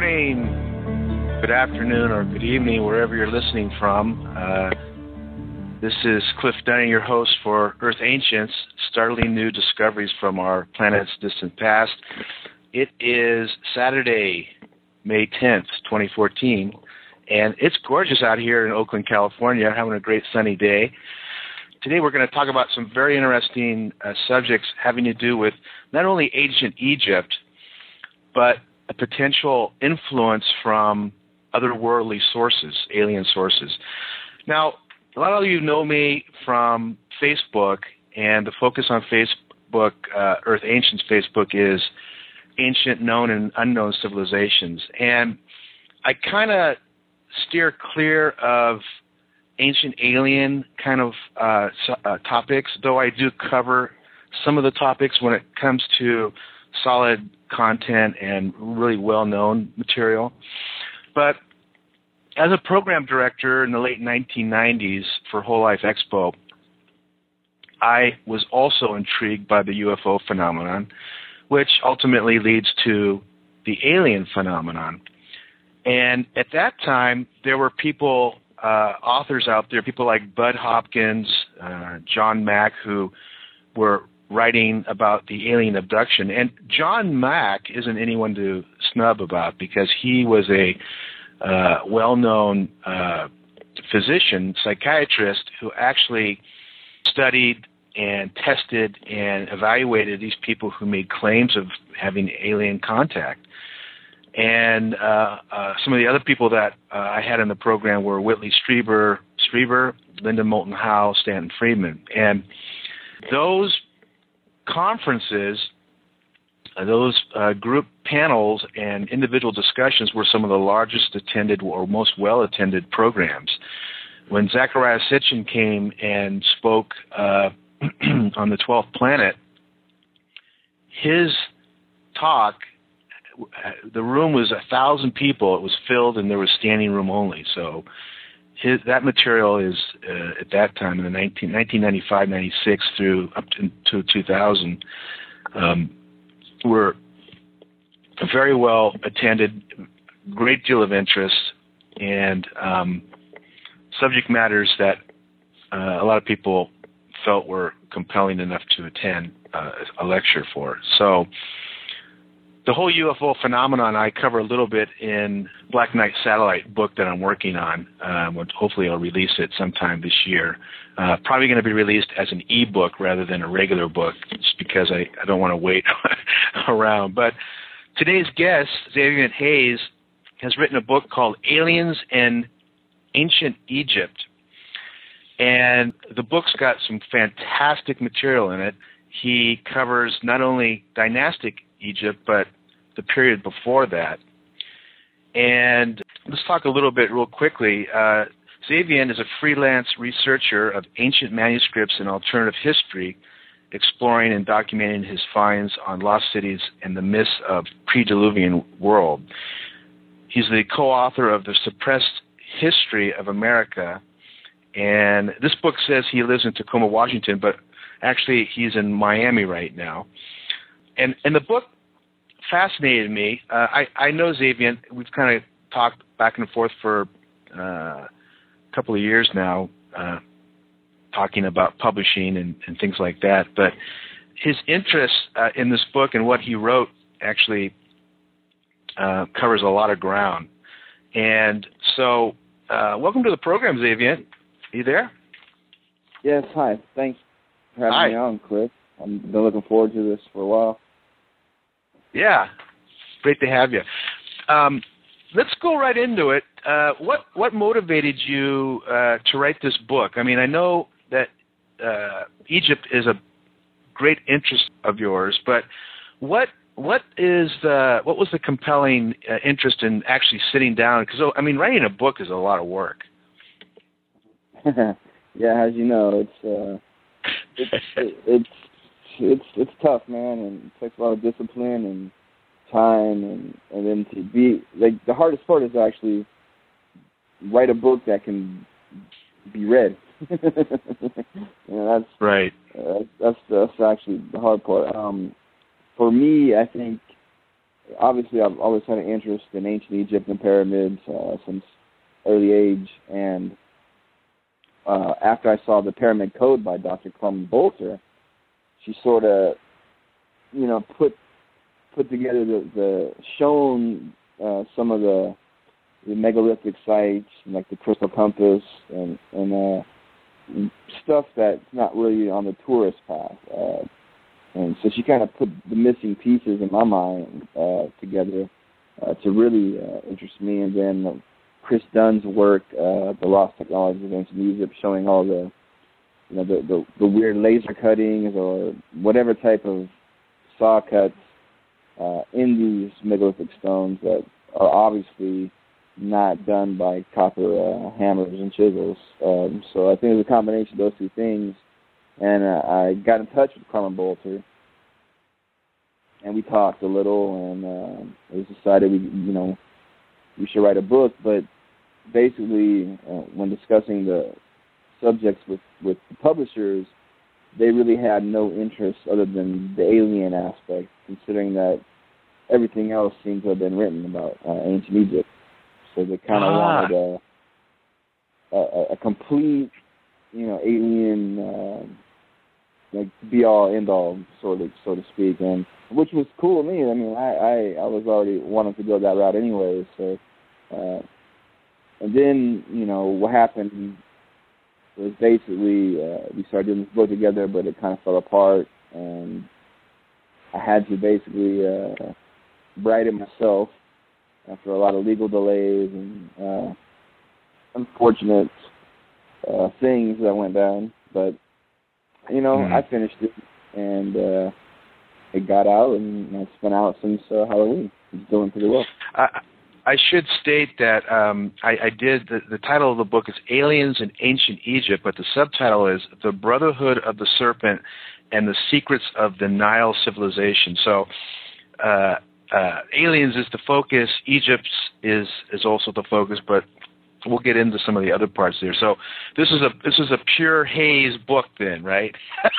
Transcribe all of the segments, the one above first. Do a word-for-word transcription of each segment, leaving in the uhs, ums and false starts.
morning, good afternoon, or good evening, wherever you're listening from. Uh, this is Cliff Dunning, your host for Earth Ancients, startling new discoveries from our planet's distant past. It is Saturday, May tenth, twenty fourteen, and it's gorgeous out here in Oakland, California, having a great sunny day. Today we're going to talk about some very interesting uh, subjects having to do with not only ancient Egypt, but a potential influence from otherworldly sources, alien sources. Now, a lot of you know me from Facebook, and the focus on Facebook, uh, Earth Ancients Facebook, is ancient known and unknown civilizations. And I kind of steer clear of ancient alien kind of uh, uh, topics, though I do cover some of the topics when it comes to solid content and really well-known material. But as a program director in the late nineteen nineties for Whole Life Expo, I was also intrigued by the U F O phenomenon, which ultimately leads to the alien phenomenon. And at that time, there were people, uh, authors out there, people like Bud Hopkins, uh, John Mack, who were writing about the alien abduction. And John Mack isn't anyone to snub about, because he was a uh, well-known uh, physician, psychiatrist, who actually studied and tested and evaluated these people who made claims of having alien contact. And uh, uh, some of the other people that uh, I had in the program were Whitley Strieber, Strieber, Linda Moulton Howe, Stanton Friedman. And those conferences, uh, those uh, group panels and individual discussions were some of the largest attended or most well-attended programs. When Zecharia Sitchin came and spoke uh, on the twelfth planet, his talk, the room was a thousand people. It was filled, and there was standing room only. So his, that material is, uh, at that time, in the nineteen, nineteen ninety-five, ninety-six through up to, to two thousand, um, were very well attended, great deal of interest, and um, subject matters that uh, a lot of people felt were compelling enough to attend uh, a lecture for. So the whole U F O phenomenon I cover a little bit in Black Knight Satellite book that I'm working on. Um, hopefully I'll release it sometime this year. Uh, probably going to be released as an e-book rather than a regular book, just because I, I don't want to wait around. But today's guest, Xavier Hayes, has written a book called Aliens in Ancient Egypt. And the book's got some fantastic material in it. He covers not only dynastic Egypt, but the period before that. And let's talk a little bit real quickly. Uh, Xavier is a freelance researcher of ancient manuscripts and alternative history, exploring and documenting his finds on lost cities and the myths of pre-Diluvian world. He's the co-author of The Suppressed History of America, and this book says he lives in Tacoma, Washington, but actually he's in Miami right now. And, and the book fascinated me. Uh, I, I know Xavier. We've kind of talked back and forth for uh, a couple of years now, uh, talking about publishing and, and things like that. But his interest uh, in this book and what he wrote actually uh, covers a lot of ground. And so uh, welcome to the program, Xavier. Are you there? Yes, hi. Thanks for having hi. me on, Cliff. I've been looking forward to this for a while. Yeah, great to have you. Um, let's go right into it. Uh, what what motivated you uh, to write this book? I mean, I know that uh, Egypt is a great interest of yours, but what what is the what was the compelling uh, interest in actually sitting down? Because I mean, writing a book is a lot of work. Yeah, as you know, it's uh, it's it, it's it's it's tough, man, and it takes a lot of discipline and time, and and then to be like the hardest part is to actually write a book that can be read. you know, that's right. Uh, that's that's actually the hard part. Um, for me, I think obviously I've always had an interest in ancient Egypt and pyramids uh, since early age, and uh, after I saw the Pyramid Code by Doctor Carmen Bolter, she sort of, you know, put put together the, the shown uh, some of the the megalithic sites, like the Crystal Compass and and uh, stuff that's not really on the tourist path. Uh, and so she kind of put the missing pieces in my mind uh, together uh, to really uh, interest me. And then uh, Chris Dunn's work, uh, The Lost Technologies of Ancient Egypt, showing all the, you know, the, the, the weird laser cuttings or whatever type of saw cuts uh, in these megalithic stones that are obviously not done by copper uh, hammers and chisels. Um, so I think it was a combination of those two things. And uh, I got in touch with Carmen Bolter, and we talked a little, and uh, it was decided we, you know, we should write a book. But basically, uh, when discussing the subjects with, with the publishers, they really had no interest other than the alien aspect, considering that everything else seemed to have been written about uh, ancient Egypt. So they kind of ah. wanted a, a, a complete, you know, alien, uh, like be all end all, sort of, so to speak, and which was cool to me. I mean, I, I, I was already wanting to go that route anyway. So, uh, and then you know what happened was basically uh, we started doing this book together, but it kind of fell apart, and I had to basically uh, write it myself after a lot of legal delays and uh, unfortunate uh, things that went down. But, you know, mm-hmm. I finished it, and uh, it got out, and it's been out since uh, Halloween. It's doing pretty well. I, I should state that um, I, I did, the, the title of the book is Aliens in Ancient Egypt, but the subtitle is The Brotherhood of the Serpent and the Secrets of the Nile Civilization. So, uh, Uh, aliens is the focus. Egypt is is also the focus, but we'll get into some of the other parts there. So this is a this is a pure Hayes book, then, right?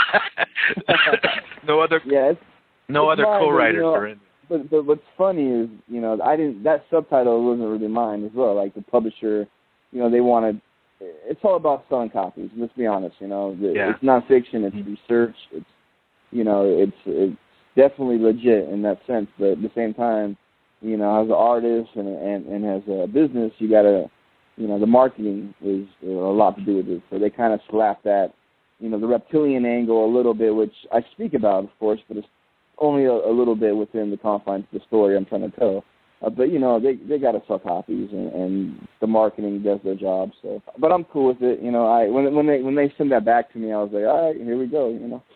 no other yeah, it's, no it's other mine, co-writers but, you know, are in. But, but what's funny is, you know, I didn't. That subtitle wasn't really mine as well. Like the publisher, you know, they wanted. It's all about selling copies. Let's be honest. You know, yeah. It's nonfiction. It's research. It's you know, it's it's. definitely legit in that sense, but at the same time, you know, as an artist and and, and as a business, you gotta, you know, the marketing is uh, a lot to do with it. So they kind of slap that, you know, the reptilian angle a little bit, which I speak about, of course, but it's only a, a little bit within the confines of the story I'm trying to tell. Uh, but you know, they they gotta sell copies, and, and the marketing does their job. So, but I'm cool with it. You know, I when when they when they send that back to me, I was like, all right, here we go. You know.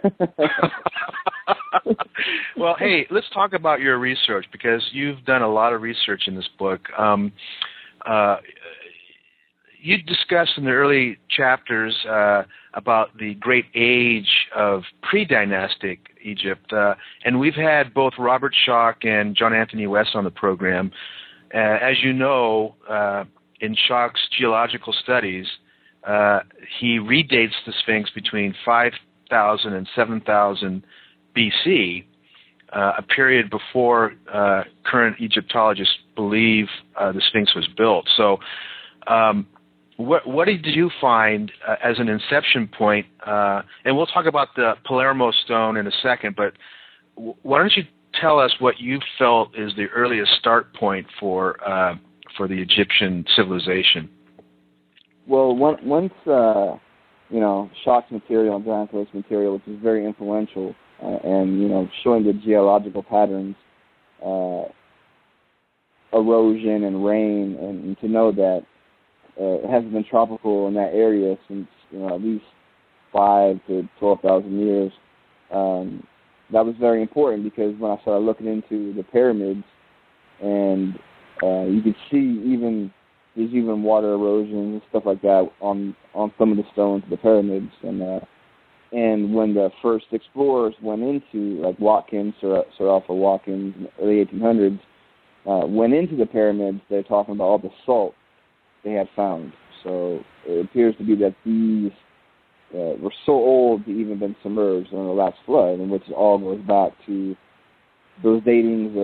Well, hey, let's talk about your research, because you've done a lot of research in this book. Um, uh, you discussed in the early chapters uh, about the great age of pre-dynastic Egypt, uh, and we've had both Robert Schoch and John Anthony West on the program. Uh, as you know, uh, in Schoch's geological studies, uh, he redates the Sphinx between five thousand and seven thousand B C, uh, a period before uh, current Egyptologists believe uh, the Sphinx was built. So um, what, what did you find uh, as an inception point? Uh, and we'll talk about the Palermo stone in a second, but w- why don't you tell us what you felt is the earliest start point for uh, for the Egyptian civilization? Well, one, once, uh, you know, Schoch's material and John Anthony material, which is very influential, Uh, and, you know, showing the geological patterns, uh, erosion and rain, and, and to know that uh, it hasn't been tropical in that area since, you know, at least five to twelve thousand years. Um, that was very important, because when I started looking into the pyramids, and uh, you could see even there's even water erosion and stuff like that on on some of the stones of the pyramids, and uh, And when the first explorers went into, like Watkins, Sir, Sir Alfred Watkins, in the early eighteen hundreds, uh, went into the pyramids, they're talking about all the salt they had found. So it appears to be that these uh, were so old to even been submerged in the last flood, and which all goes back to those datings of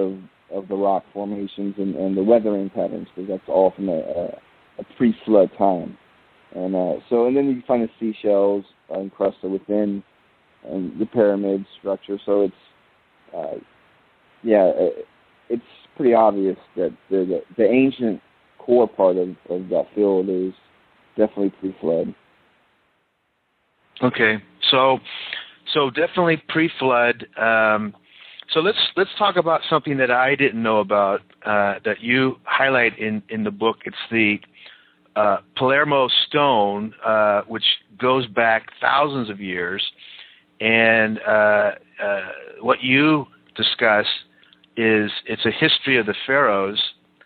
of the rock formations and, and the weathering patterns, because that's all from a, a, a pre-flood time. And uh, so, and then you find the seashells uh, encrusted within um, the pyramid structure. So it's, uh, yeah, it's pretty obvious that the, the, the ancient core part of, of that field is definitely pre-flood. Okay, so so definitely pre-flood. Um, so let's let's talk about something that I didn't know about uh, that you highlight in, in the book. It's the uh, Palermo stone, uh, which goes back thousands of years, and uh, uh, what you discuss is it's a history of the pharaohs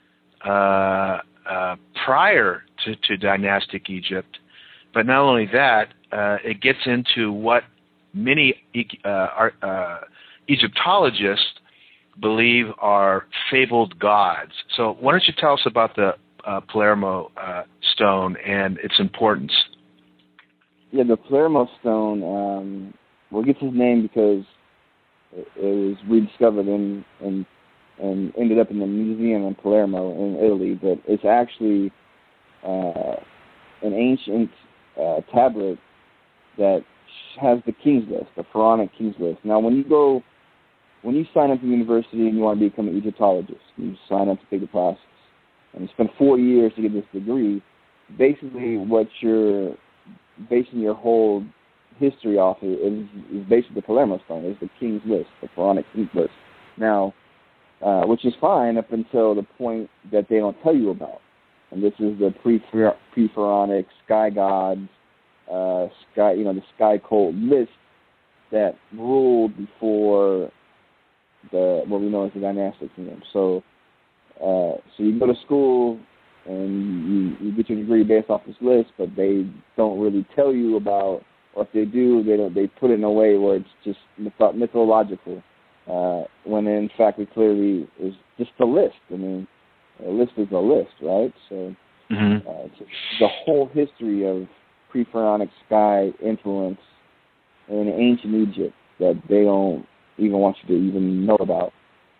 uh, uh, prior to, to dynastic Egypt. But not only that, uh, it gets into what many uh, are, uh, Egyptologists believe are fabled gods. So why don't you tell us about the uh, Palermo uh, stone and its importance? Yeah, the Palermo stone, um, well, it gets its name because it, it was rediscovered in, in and ended up in the museum in Palermo in Italy, but it's actually uh, an ancient uh, tablet that has the King's List, the Pharaonic King's List. Now, when you go, when you sign up to university and you want to become an Egyptologist, you sign up to take the process, and you spend four years to get this degree. Basically, what you're basing your whole history off of is, is basically the Palermo stone. It's the King's List, the Pharaonic King's List. Now, uh, which is fine up until the point that they don't tell you about. And this is the pre pre-pharaonic sky gods, uh, sky, you know, the sky cult list that ruled before the what we know as the dynastic kingdom. So, uh, so you go to school and you, you get your degree based off this list, but they don't really tell you about, or if they do, they don't. They put it in a way where it's just myth- mythological. Uh, when in fact it clearly is just a list. I mean, a list is a list, right? So mm-hmm. uh, it's the whole history of pre-pharaonic sky influence in ancient Egypt that they don't even want you to even know about.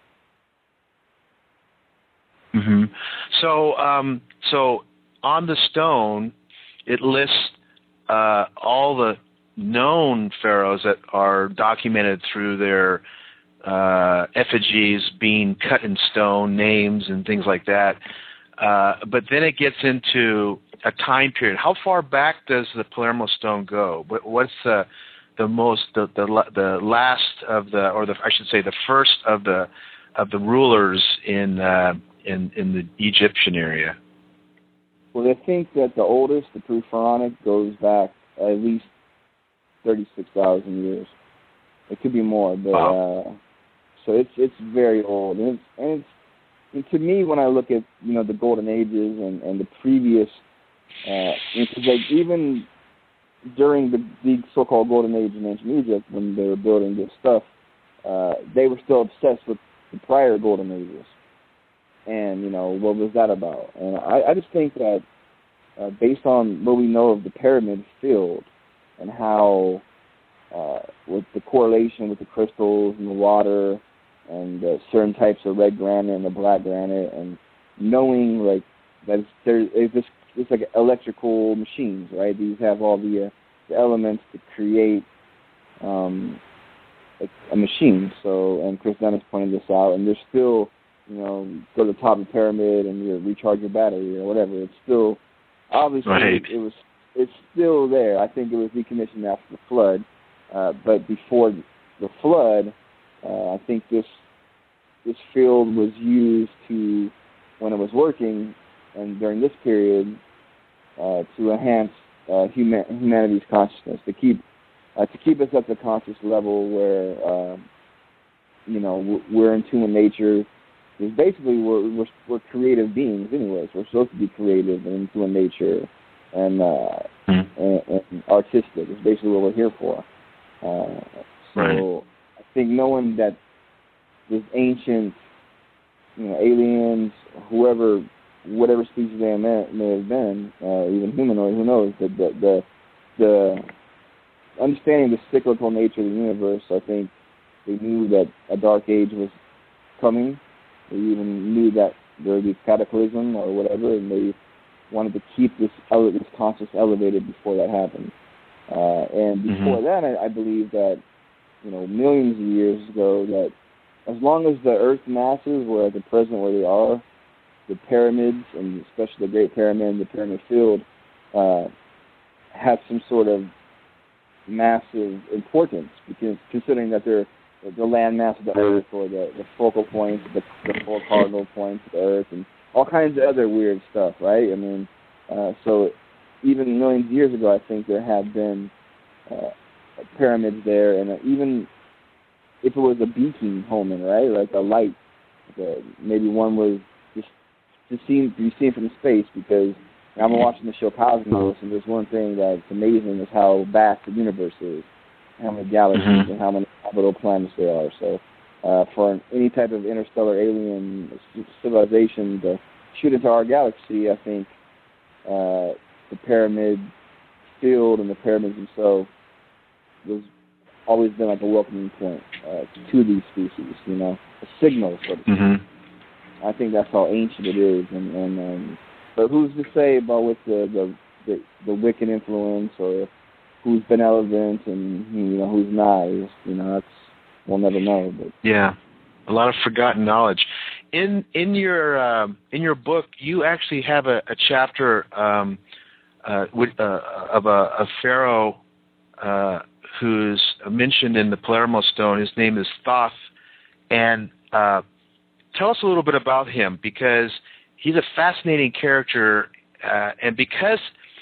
Mm-hmm. So, um, so on the stone, it lists uh, all the known pharaohs that are documented through their Uh, effigies being cut in stone, names and things like that. Uh, but then it gets into a time period. How far back does the Palermo stone go? What, what's the the most the, the the last of the, or the I should say the first of the of the rulers in uh, in in the Egyptian area? Well, they think that the oldest, the pre-pharaonic, goes back at least thirty-six thousand years. It could be more, but. Wow. Uh, So it's it's very old, and it's, and it's and to me, when I look at you know the golden ages and, and the previous, uh, because like even during the, the so-called golden age in ancient Egypt, when they were building this stuff, uh, they were still obsessed with the prior golden ages, and you know what was that about? And I, I just think that uh, based on what we know of the pyramid field and how uh, with the correlation with the crystals and the water. And uh, certain types of red granite and the black granite, and knowing like that there is this, it's like electrical machines, right? These have all the, uh, the elements to create um, a, a machine. So, and Chris Dennis pointed this out, and there's still, you know, go to the top of the pyramid and you recharge your battery or whatever. It's still obviously right. it was it's still there. I think it was decommissioned after the flood, uh, but before the flood. Uh, I think this this field was used to, when it was working, and during this period, uh, to enhance uh, human, humanity's consciousness, to keep uh, to keep us at the conscious level where uh, you know we're in tune with nature. Because basically we're, we're we're creative beings, anyways. We're supposed to be creative and in tune with nature and, uh, mm. and, and artistic. It's basically what we're here for. Uh, so. Right. I think knowing that this ancient, you know, aliens, whoever, whatever species they may, may have been, uh, even humanoid, who knows, the, the the the understanding the cyclical nature of the universe, I think they knew that a dark age was coming, They even knew that there would be cataclysm or whatever, and they wanted to keep this ele- this conscious elevated before that happened. Uh, and before mm-hmm. that, I, I believe that, you know, millions of years ago, that as long as the Earth masses were at the present where they are, the pyramids, and especially the Great Pyramid and the Pyramid Field, uh, have some sort of massive importance, because considering that they're the land mass of the Earth, or the, the focal points, the, the four cardinal points of the Earth, and all kinds of other weird stuff, right? I mean, uh, so even millions of years ago, I think there have been uh, pyramids there, and uh, even if it was a beacon homing, right, like a light, like a, maybe one was just to see, to be seen from space, because I'm watching the show Cosmos, and there's one thing that's amazing is how vast the universe is, how many galaxies mm-hmm. and how many habitable planets there are. So uh, for any type of interstellar alien civilization to shoot into our galaxy, I think uh, the pyramid field and the pyramids themselves was always been like a welcoming point uh, to these species, you know, a signal, so to speak. Mm-hmm. I think that's how ancient it is, and, and um, but who's to say about with the the, the the Wiccan influence, or who's benevolent and, you know, who's not? You know, that's, we'll never know. But yeah, a lot of forgotten knowledge. In in your uh, in your book, you actually have a, a chapter um, uh, with, uh, of a, a pharaoh uh, who's mentioned in the Palermo Stone. His name is Thoth, and uh, tell us a little bit about him, because he's a fascinating character, uh, and because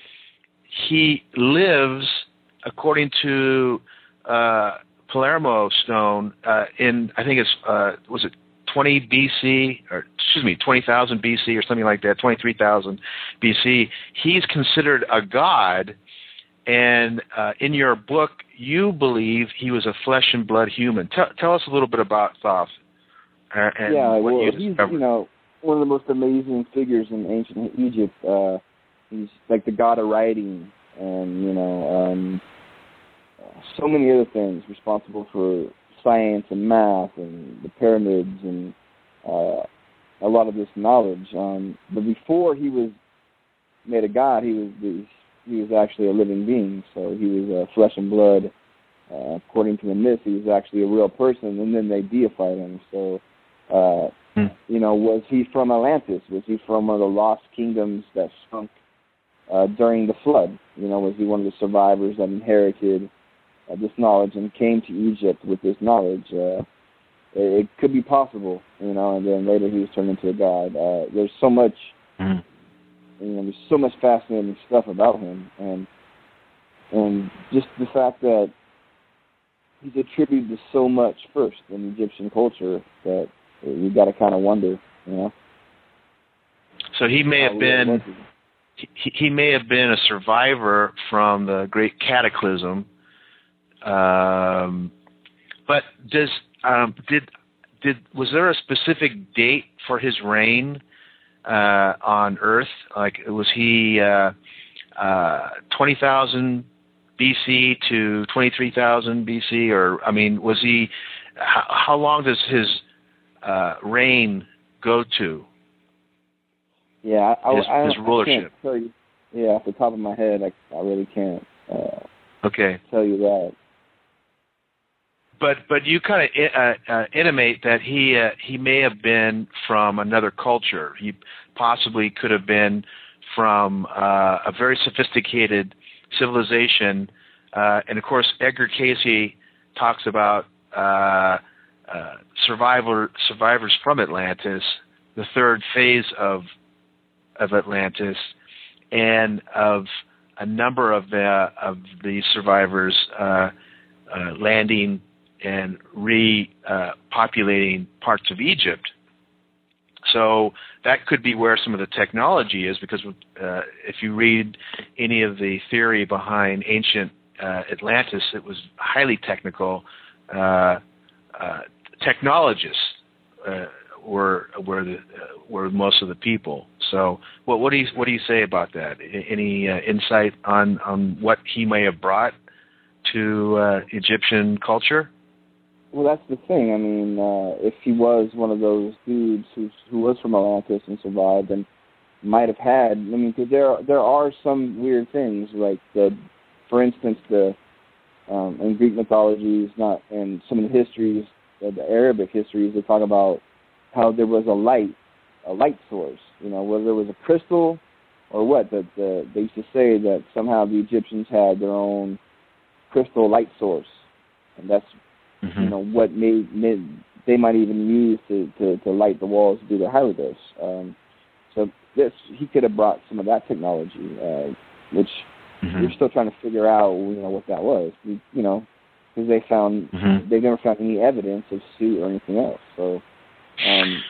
he lives, according to uh, Palermo Stone, uh, in, I think it's, uh, was it twenty B C, or excuse me, twenty thousand B C or something like that, twenty-three thousand B C, he's considered a god, and uh, in your book, you believe he was a flesh and blood human. Tell, tell us a little bit about Thoth. Uh, and yeah, what well, you he's, discovered. you know, one of the most amazing figures in ancient Egypt. Uh, he's like the god of writing, and, you know, um, so many other things, responsible for science and math and the pyramids and uh, a lot of this knowledge. Um, but before he was made a god, he was the, he was actually a living being. So he was uh, flesh and blood. Uh, according to the myth, he was actually a real person, and then they deified him. So, uh, hmm. you know, was he from Atlantis? Was he from one of the lost kingdoms that sunk uh, during the flood? You know, was he one of the survivors that inherited uh, this knowledge and came to Egypt with this knowledge? Uh, it, it could be possible, you know, and then later he was turned into a god. Uh, there's so much, hmm. you know, there's so much fascinating stuff about him, and and just the fact that he's attributed to so much first in Egyptian culture that you got to kind of wonder, you know. So he may have been he, he may have been a survivor from the Great Cataclysm. Um, but does um, did did was there a specific date for his reign uh, on Earth? Like, was he uh, uh, twenty thousand B C to twenty-three thousand B C, or, I mean, was he, how, how long does his uh, reign go to? Yeah, I, his, I, his I, rulership. I can't tell you. Yeah, off the top of my head, I, I really can't uh, okay. tell you that. But but you kind of uh, uh, intimate that he uh, he may have been from another culture. He possibly could have been from uh, a very sophisticated civilization, uh, and of course Edgar Cayce talks about uh, uh, survivor survivors from Atlantis, the third phase of of Atlantis, and of a number of the of the survivors uh, uh, landing and repopulating uh, parts of Egypt. So that could be where some of the technology is, because uh, if you read any of the theory behind ancient uh, Atlantis, it was highly technical. Uh, uh, technologists uh, were were the uh, were most of the people. So, what what do you what do you say about that? Any uh, insight on, on what he may have brought to uh, Egyptian culture? Well, that's the thing. I mean, uh, if he was one of those dudes who who was from Atlantis and survived, then might have had. I mean, because there there are some weird things, like the, for instance, the um, in Greek mythologies, not and some of the histories, uh, the Arabic histories, they talk about how there was a light, a light source. You know, whether it was a crystal or what. That the, they used to say that somehow the Egyptians had their own crystal light source, and that's mm-hmm. you know what made, made they might even use to, to, to light the walls to do their hieroglyphs. Um, so this he could have brought some of that technology, uh, which mm-hmm. we're still trying to figure out, you know, what that was. We, you know, because they found mm-hmm. they've never found any evidence of suit or anything else. So. Um,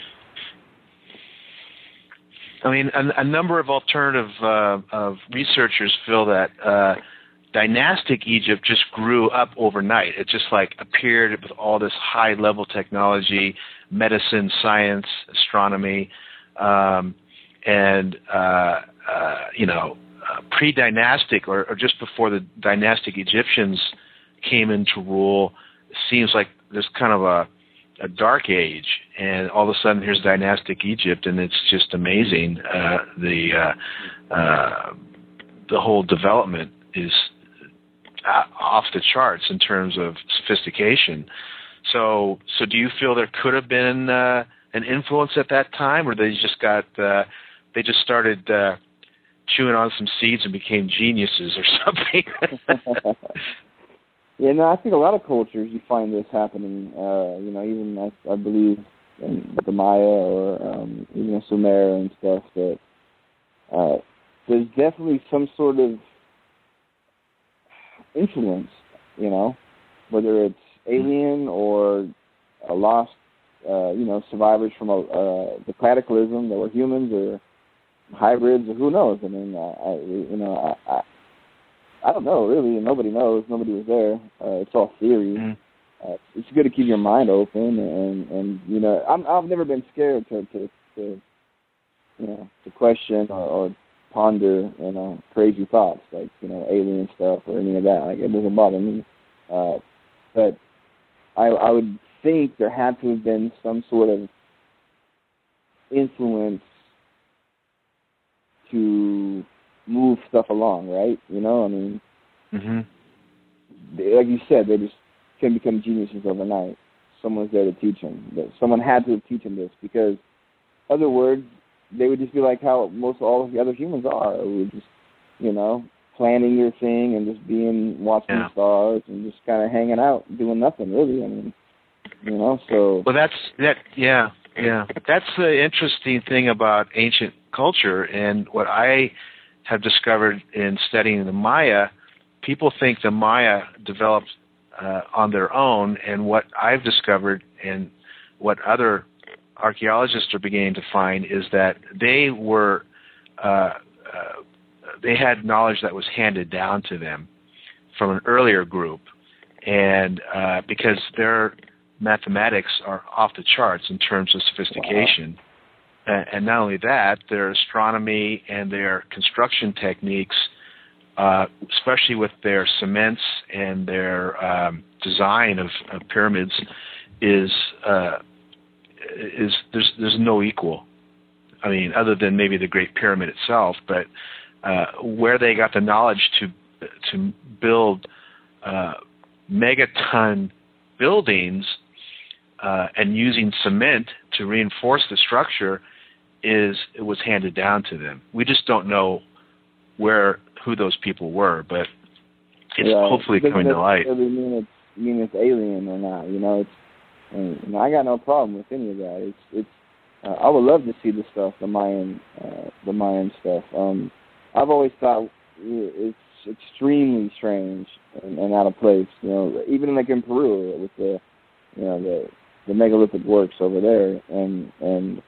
I mean, a, a number of alternative uh, of researchers feel that uh, dynastic Egypt just grew up overnight. It just like appeared with all this high-level technology, medicine, science, astronomy, um, and uh, uh, you know, uh, pre-dynastic or, or just before the dynastic Egyptians came into rule. It seems like there's kind of a a dark age, and all of a sudden here's dynastic Egypt, and it's just amazing. Uh, the uh, uh, the whole development is uh, off the charts in terms of sophistication. So, so do you feel there could have been uh, an influence at that time, or they just got uh, they just started uh, chewing on some seeds and became geniuses or something? Yeah, no, I think a lot of cultures you find this happening. Uh, you know, even I, I believe in the Maya or um, even in Sumer and stuff. That uh, there's definitely some sort of influence. You know, whether it's alien or a lost, uh, you know, survivors from a, uh, the cataclysm that were humans or hybrids or who knows. I mean, uh, I, you know, I. I I don't know, really. Nobody knows. Nobody was there. Uh, it's all theory. Mm. Uh, it's good to keep your mind open, and, and you know, I'm, I've never been scared to, to, to you know, to question or, or ponder, you know, crazy thoughts like, you know, alien stuff or any of that. Like, it doesn't bother me. Uh, but I, I would think there had to have been some sort of influence to move stuff along, right? You know, I mean, mm-hmm. they, like you said, they just can become geniuses overnight. Someone's there to teach them. Someone had to teach them this, because other words, they would just be like how most all of the other humans are. We just, you know, planning your thing and just being watching yeah. the stars and just kind of hanging out, doing nothing really. I mean, you know, so. Well, that's that. Yeah, yeah. That's the interesting thing about ancient culture, and what I have discovered in studying the Maya. People think the Maya developed uh, on their own, and what I've discovered and what other archaeologists are beginning to find is that they were uh, uh, they had knowledge that was handed down to them from an earlier group, and uh, because their mathematics are off the charts in terms of sophistication. Wow. And not only that, their astronomy and their construction techniques, uh, especially with their cements and their um, design of, of pyramids, is uh, is there's there's no equal. I mean, other than maybe the Great Pyramid itself, but uh, where they got the knowledge to to build uh, megaton buildings uh, and using cement to reinforce the structure, is it was handed down to them. We just don't know where who those people were, but it's yeah, hopefully it coming to light. Doesn't mean it's mean it's alien or not. You know, it's and, you know, I got no problem with any of that. It's it's uh, I would love to see the stuff, the Mayan uh, the Mayan stuff. Um, I've always thought it's extremely strange and, and out of place. You know, even like in Peru with the you know the the megalithic works over there, and and.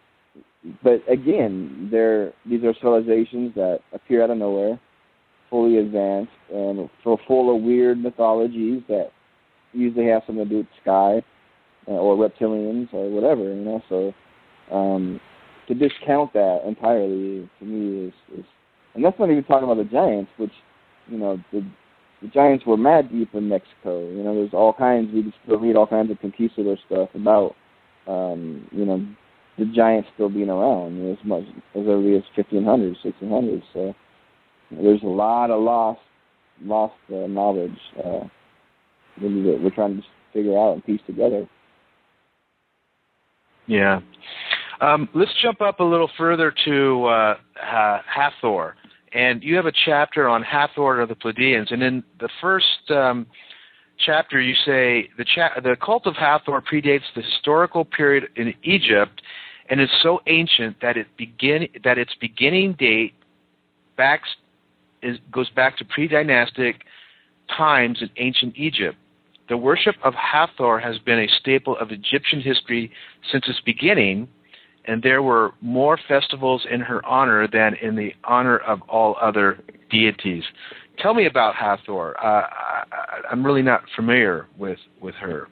But again, they're, these are civilizations that appear out of nowhere, fully advanced, and full of weird mythologies that usually have something to do with the sky uh, or reptilians or whatever, you know. So um, to discount that entirely, to me, is, is... And that's not even talking about the giants, which, you know, the the Giants were mad deep in Mexico. You know, there's all kinds, we can still read all kinds of conquistador stuff about, um, you know, the Giants still being around, you know, as much as early as fifteen hundreds, sixteen hundreds. So there's a lot of lost, lost uh, knowledge uh, that we're trying to figure out and piece together. Yeah. Um, let's jump up a little further to uh, uh, Hathor. And you have a chapter on Hathor of the Pleiadians. And in the first um, chapter, you say, the, cha- the cult of Hathor predates the historical period in Egypt and is so ancient that it begin that its beginning date backs, is, goes back to pre-dynastic times in ancient Egypt. The worship of Hathor has been a staple of Egyptian history since its beginning, and there were more festivals in her honor than in the honor of all other deities. Tell me about Hathor. Uh, I, I'm really not familiar with, with her.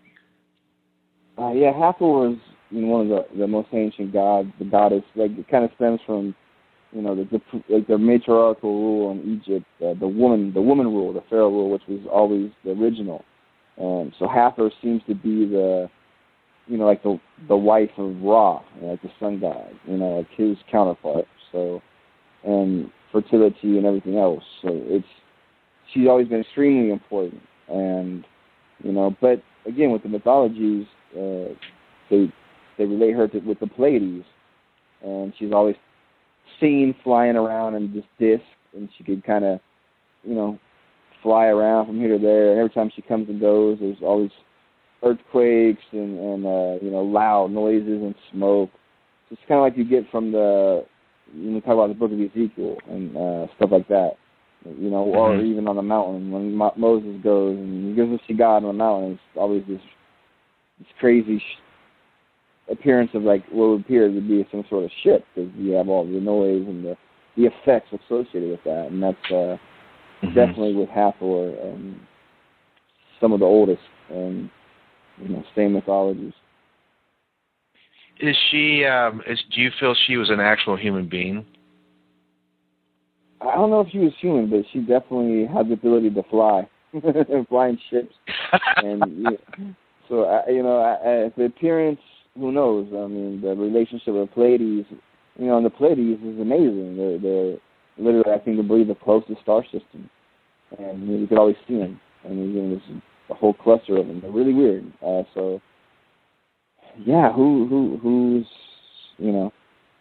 Uh, yeah, Hathor was, you know, one of the, the most ancient gods, the goddess. Like, it kind of stems from, you know, the, the like the matriarchal rule in Egypt, uh, the woman, the woman rule, the pharaoh rule, which was always the original. Um, so Hathor seems to be the, you know, like the the wife of Ra, you know, like the sun god, you know, like his counterpart. So, and fertility and everything else. So it's, she's always been extremely important. And, you know, but again, with the mythologies, uh, they they relate her to, with the Pleiades, and she's always seen flying around in this disc, and she could kind of, you know, fly around from here to there. And every time she comes and goes, there's always earthquakes and, and uh, you know, loud noises and smoke. So it's kind of like you get from the, you know, talk about the book of Ezekiel and uh, stuff like that, you know, mm-hmm. or even on the mountain when Mo- Moses goes and he goes to see God on the mountain. It's always this this crazy sh- appearance of like what would appear to be some sort of ship, because you have all the noise and the, the effects associated with that, and that's uh, mm-hmm. definitely with Hathor, um, some of the oldest, and you know, same mythologies. Is she? Um, is, do you feel she was an actual human being? I don't know if she was human, but she definitely had the ability to fly, flying ships, and yeah, so I, you know, I, I, the appearance. Who knows? I mean, the relationship with Pleiades, you know, and the Pleiades is amazing. They're, they're literally, I think, I believe, the closest star system, and you, know, you could always see them. And you know, there's a whole cluster of them. They're really weird. Uh, so, yeah, who, who, who's, you know,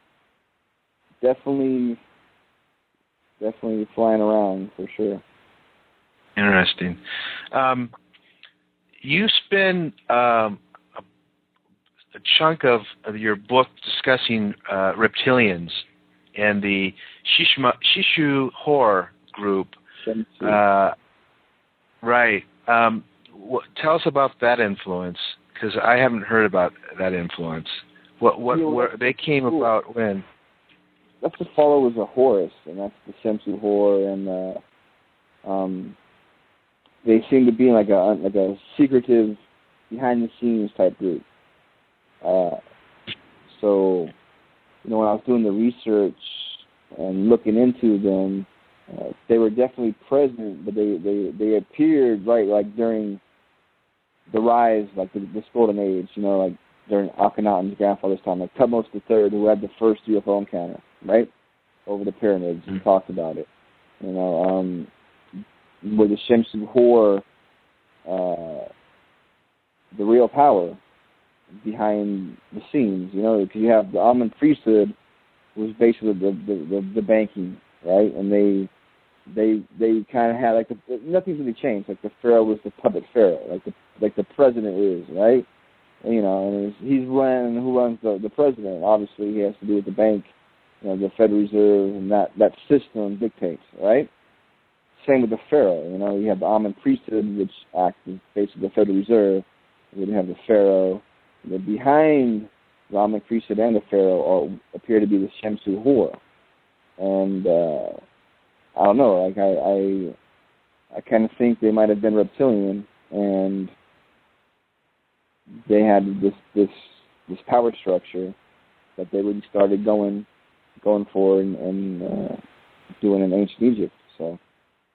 definitely, definitely flying around for sure. Interesting. Um, you spend um, a, a chunk of, of your book discussing uh, reptilians and the Shishma, Shishu Hor group. Uh, right. Um, what, tell us about that influence, because I haven't heard about that influence. What what you know, where, they came cool. about when? That's the followers of Horus, and that's the Shemsu Hor, and uh, um, they seem to be like a like a secretive, behind the scenes type group. Uh, so, you know, when I was doing the research and looking into them, uh, they were definitely present, but they, they, they appeared right like during the rise, like the, this golden age, you know, like during Akhenaten's grandfather's time, like Thutmose the Third, who had the first U F O encounter, right, over the pyramids, mm-hmm. and talked about it. You know, um, where the Shemsu Hor, uh, the real power behind the scenes, you know, because you have the Amun priesthood was basically the the, the, the banking, right, and they they they kind of had like the, nothing's really changed. Like the pharaoh was the puppet pharaoh, like the like the president is, right? And, you know, and he's running. Who runs the the president? Obviously, he has to do with the bank, you know, the Federal Reserve, and that that system dictates, right? Same with the pharaoh. You know, you have the Amun priesthood, which acts as basically the Federal Reserve. You have the pharaoh. The behind the Amun priesthood and the pharaoh are, appear to be the Shemsu Hor, and uh, I don't know. Like I, I, I kind of think they might have been reptilian, and they had this this this power structure that they really started going going for and, and uh, doing in ancient Egypt. So.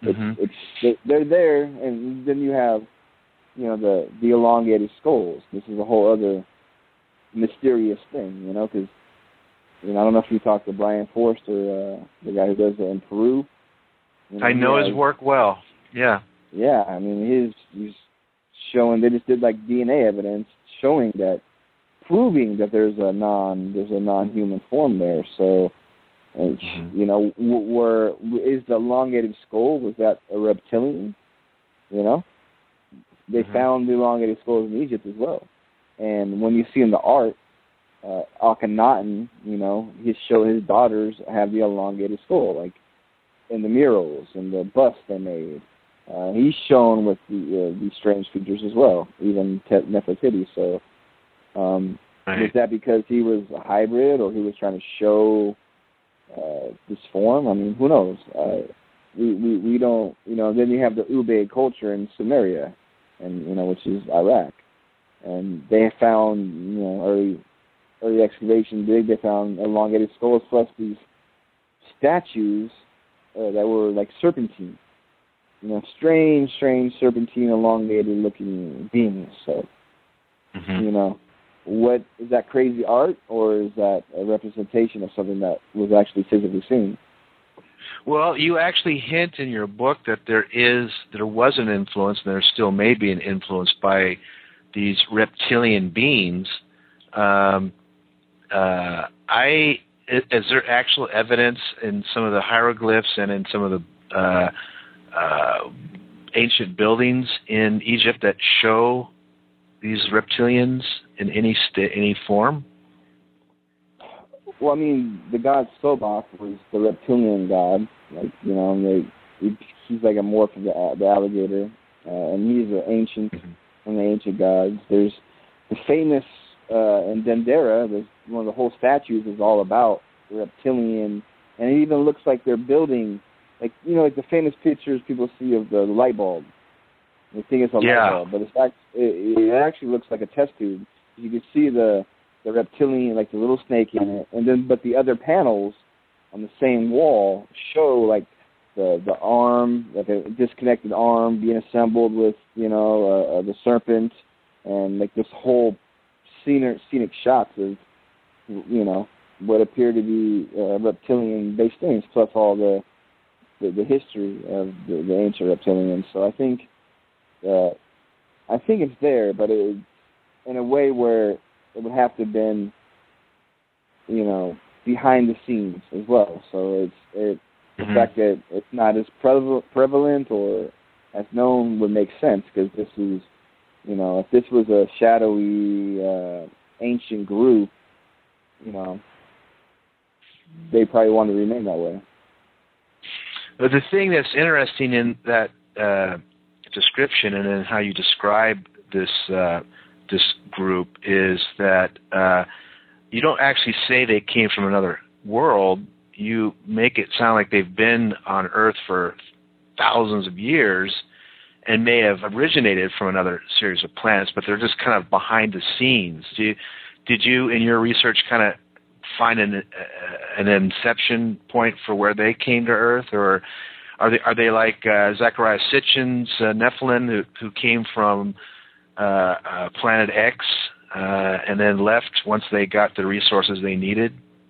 mm-hmm. it's, it's they're there, and then you have, you know, the the elongated skulls. This is a whole other mysterious thing, you know, because you know, I don't know if you talked to Brian Forster, uh, the guy who does it in Peru. You know, I know has, his work well. Yeah. Yeah, I mean, he's he's showing. They just did like D N A evidence showing that, proving that there's a non there's a non-human form there. So, mm-hmm. you know, were is the elongated skull, was that a reptilian? You know, they mm-hmm. found the elongated skulls in Egypt as well. And when you see in the art, uh, Akhenaten, you know, his show his daughters have the elongated skull, like in the murals and the busts they made. Uh, he's shown with the, uh, these strange features as well, even Te- Nefertiti. So, um, right. was that because he was a hybrid, or he was trying to show uh, this form? I mean, who knows? Uh, we, we we don't, you know. Then you have the Ubaid culture in Sumeria, and you know, which is Iraq, and they found, you know, early early excavation dig. They found elongated skulls plus these statues uh, that were like serpentine. You know, strange, strange serpentine, elongated-looking beings. So, mm-hmm. you know, what is that crazy art, or is that a representation of something that was actually physically seen? Well, you actually hint in your book that there is, there was an influence, and there still may be an influence by these reptilian beings. Um, uh, I is there actual evidence in some of the hieroglyphs and in some of the uh, Uh, ancient buildings in Egypt that show these reptilians in any st- any form? Well, I mean, the god Sobak was the reptilian god. Like, you know, they, he, he's like a morph of the, the alligator, uh, and he's an ancient, mm-hmm. one of the ancient gods. There's the famous uh, in Dendera. There's one of the whole statues is all about the reptilian, and it even looks like they're building. Like, you know, like the famous pictures people see of the light bulb. They think it's a yeah. light bulb, but it's act, it, it actually looks like a test tube. You can see the the reptilian, like the little snake in it, and then but the other panels on the same wall show like the the arm, like a disconnected arm being assembled with, you know, uh, uh, the serpent, and like this whole scenic scenic shots of, you know, what appear to be uh, reptilian-based things, plus all the The, the history of the, the ancient reptilians. So I think, uh, I think it's there, but it, in a way where it would have to have been, you know, behind the scenes as well. So it's it, mm-hmm. the fact that it's not as prevalent, prevalent or as known would make sense, because this is, you know, if this was a shadowy uh, ancient group, you know, they probably want to remain that way. But the thing that's interesting in that uh, description and in how you describe this uh, this group is that uh, you don't actually say they came from another world. You make it sound like they've been on Earth for thousands of years and may have originated from another series of planets, but they're just kind of behind the scenes. Do you, did you, in your research, kind of find an uh, an inception point for where they came to Earth, or are they are they like uh, Zecharia Sitchin's uh, Nephilim, who who came from uh, uh, Planet X uh, and then left once they got the resources they needed?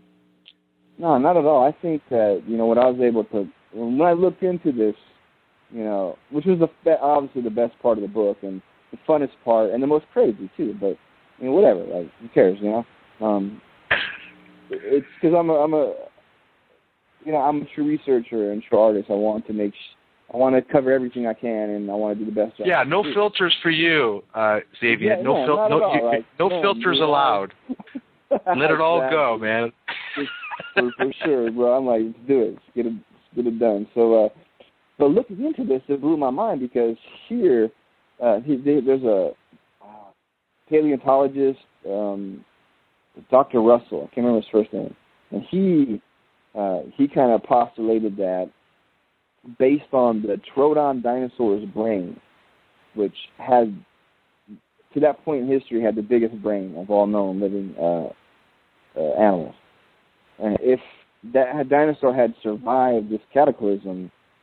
No, not at all. I think that, you know, what I was able to, when I looked into this, you know, which was the, obviously the best part of the book and the funnest part and the most crazy too, but, you know, whatever, like, who cares, you know? Um, It's because I'm a, I'm a, you know, I'm a true researcher and true artist. I want to make, sh- I want to cover everything I can, and I want to do the best job. Yeah, no filters for you, uh, Xavier. Yeah, no yeah, fil- no, all, you, like, no man, filters you know, allowed. Let it all exactly. go, man. for, for sure, bro. I'm like, let's do it. Let's get it, let's get it done. So, uh, but looking into this, it blew my mind, because here, uh, he, there's a uh, paleontologist. Um, Doctor Russell, I can't remember his first name, and he uh, he kind of postulated that based on the Troodon dinosaur's brain, which had, to that point in history, had the biggest brain of all known living uh, uh, animals. And if that dinosaur had survived this cataclysm,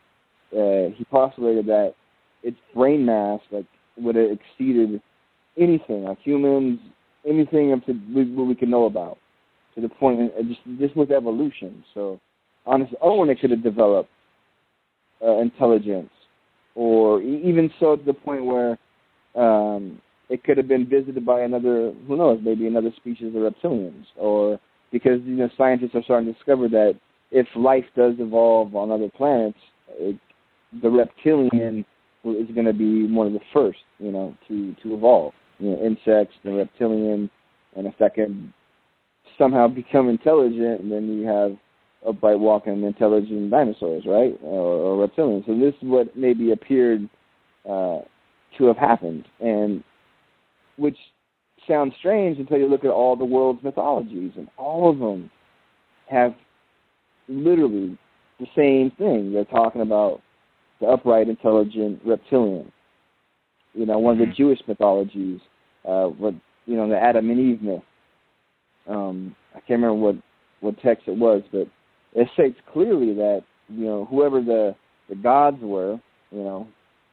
uh, he postulated that its brain mass like would have exceeded anything, like humans, anything up to what we can know about, to the point, uh, just just with evolution. So on its own, it could have developed uh, intelligence, or e- even so to the point where um, it could have been visited by another, who knows, maybe another species of reptilians, or because, you know, scientists are starting to discover that if life does evolve on other planets, it, the reptilian is going to be one of the first, you know, to, to evolve. You know, insects, the reptilian, and if that can somehow become intelligent, then you have upright walking intelligent dinosaurs, right, or, or reptilians. So this is what maybe appeared uh, to have happened, and which sounds strange until you look at all the world's mythologies, and all of them have literally the same thing. They're talking about the upright, intelligent reptilian. You know, one of the Jewish mythologies, uh, what you know, the Adam and Eve myth. Um, I can't remember what, what text it was, but it states clearly that, you know, whoever the, the gods were, you know,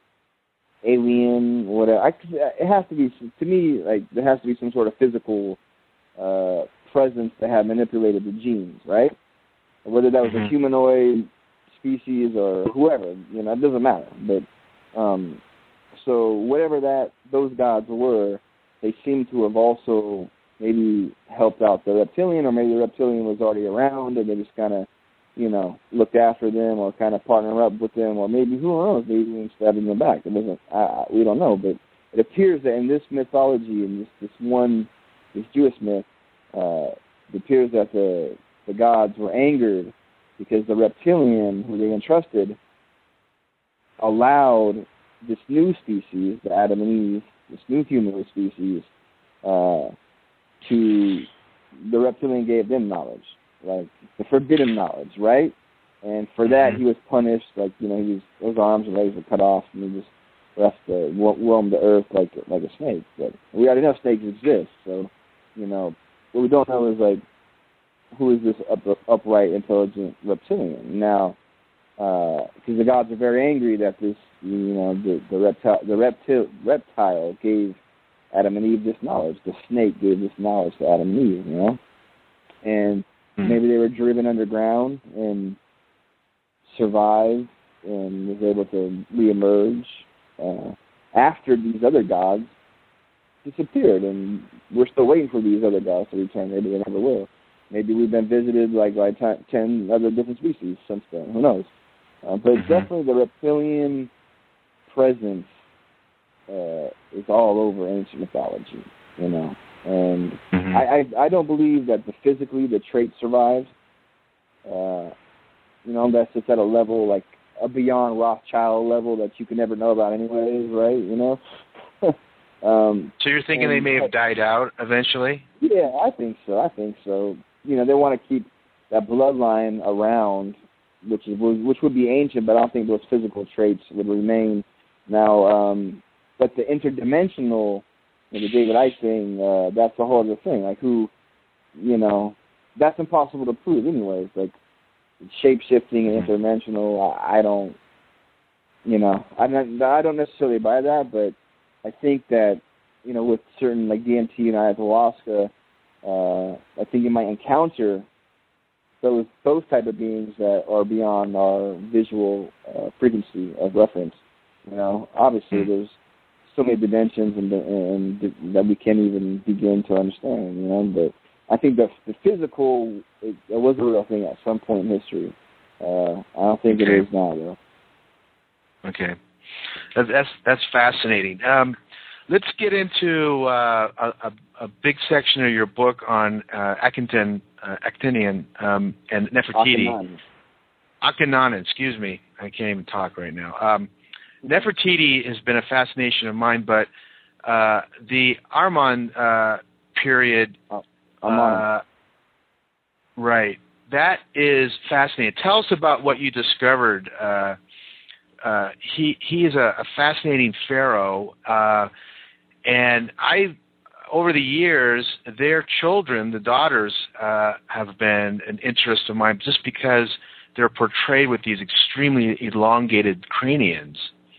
alien, whatever. I, it has to be, to me, like, there has to be some sort of physical uh, presence that had manipulated the genes, right? Whether that was mm-hmm. a humanoid species or whoever, you know, it doesn't matter. But um, so whatever that those gods were, they seem to have also maybe helped out the reptilian, or maybe the reptilian was already around and they just kind of, you know, looked after them or kind of partner up with them, or maybe, who knows, maybe even stabbing them back. It wasn't, uh, we don't know, but it appears that in this mythology, in this, this one, this Jewish myth, uh, it appears that the, the gods were angered because the reptilian, who they entrusted, allowed this new species, the Adam and Eve, this new humanoid species, uh, to, the reptilian gave them knowledge, like the forbidden knowledge, right? And for that, he was punished, like, you know, he was, his arms and legs were cut off, and he just left to roam the earth like like a snake. But we already know snakes exist, so, you know, what we don't know is, like, who is this up, upright, intelligent reptilian? Now, because uh, the gods are very angry that this, you know, the the reptile, the reptile, reptile gave Adam and Eve this knowledge. The snake gave this knowledge to Adam and Eve, you know? And mm. maybe they were driven underground and survived and was able to reemerge uh, after these other gods disappeared. And we're still waiting for these other gods to return. Maybe they never will. Maybe we've been visited like by t- ten other different species since then. Who knows? Uh, but mm-hmm. definitely the reptilian presence uh, is all over ancient mythology, you know. And mm-hmm. I, I I don't believe that the physically the trait survives. Uh, you know, that's just at a level like a beyond Rothschild level that you can never know about anyways, right? You know. um, so you're thinking they may have died out eventually? Yeah, I think so. I think so. You know, they want to keep that bloodline around, which is which would be ancient, but I don't think those physical traits would remain. Now, um, but the interdimensional, you know, the David Icke thing, uh, that's a whole other thing. Like who, you know, that's impossible to prove anyways. Like shape-shifting and interdimensional, I, I don't, you know, I don't, I don't necessarily buy that, but I think that, you know, with certain like D M T and ayahuasca, uh, I think you might encounter those those type of beings that are beyond our visual uh, frequency of reference. You know, obviously mm-hmm. there's so many dimensions and, and that we can't even begin to understand. You know, but I think the the physical it, it was a real thing at some point in history. Uh, I don't think okay. it is now, though. Okay, that's that's, that's fascinating. Um, let's get into uh, a, a big section of your book on uh, Akhenaten, uh, Akhenaten um, and Nefertiti. Akhenaten. Akhenaten, excuse me. I can't even talk right now. Um, Nefertiti has been a fascination of mine, but uh, the Ahriman uh, period, oh, uh, right, that is fascinating. Tell us about what you discovered. Uh, uh, he he is a, a fascinating pharaoh, uh, and I, over the years, their children, the daughters, uh, have been an interest of mine just because they're portrayed with these extremely elongated craniums,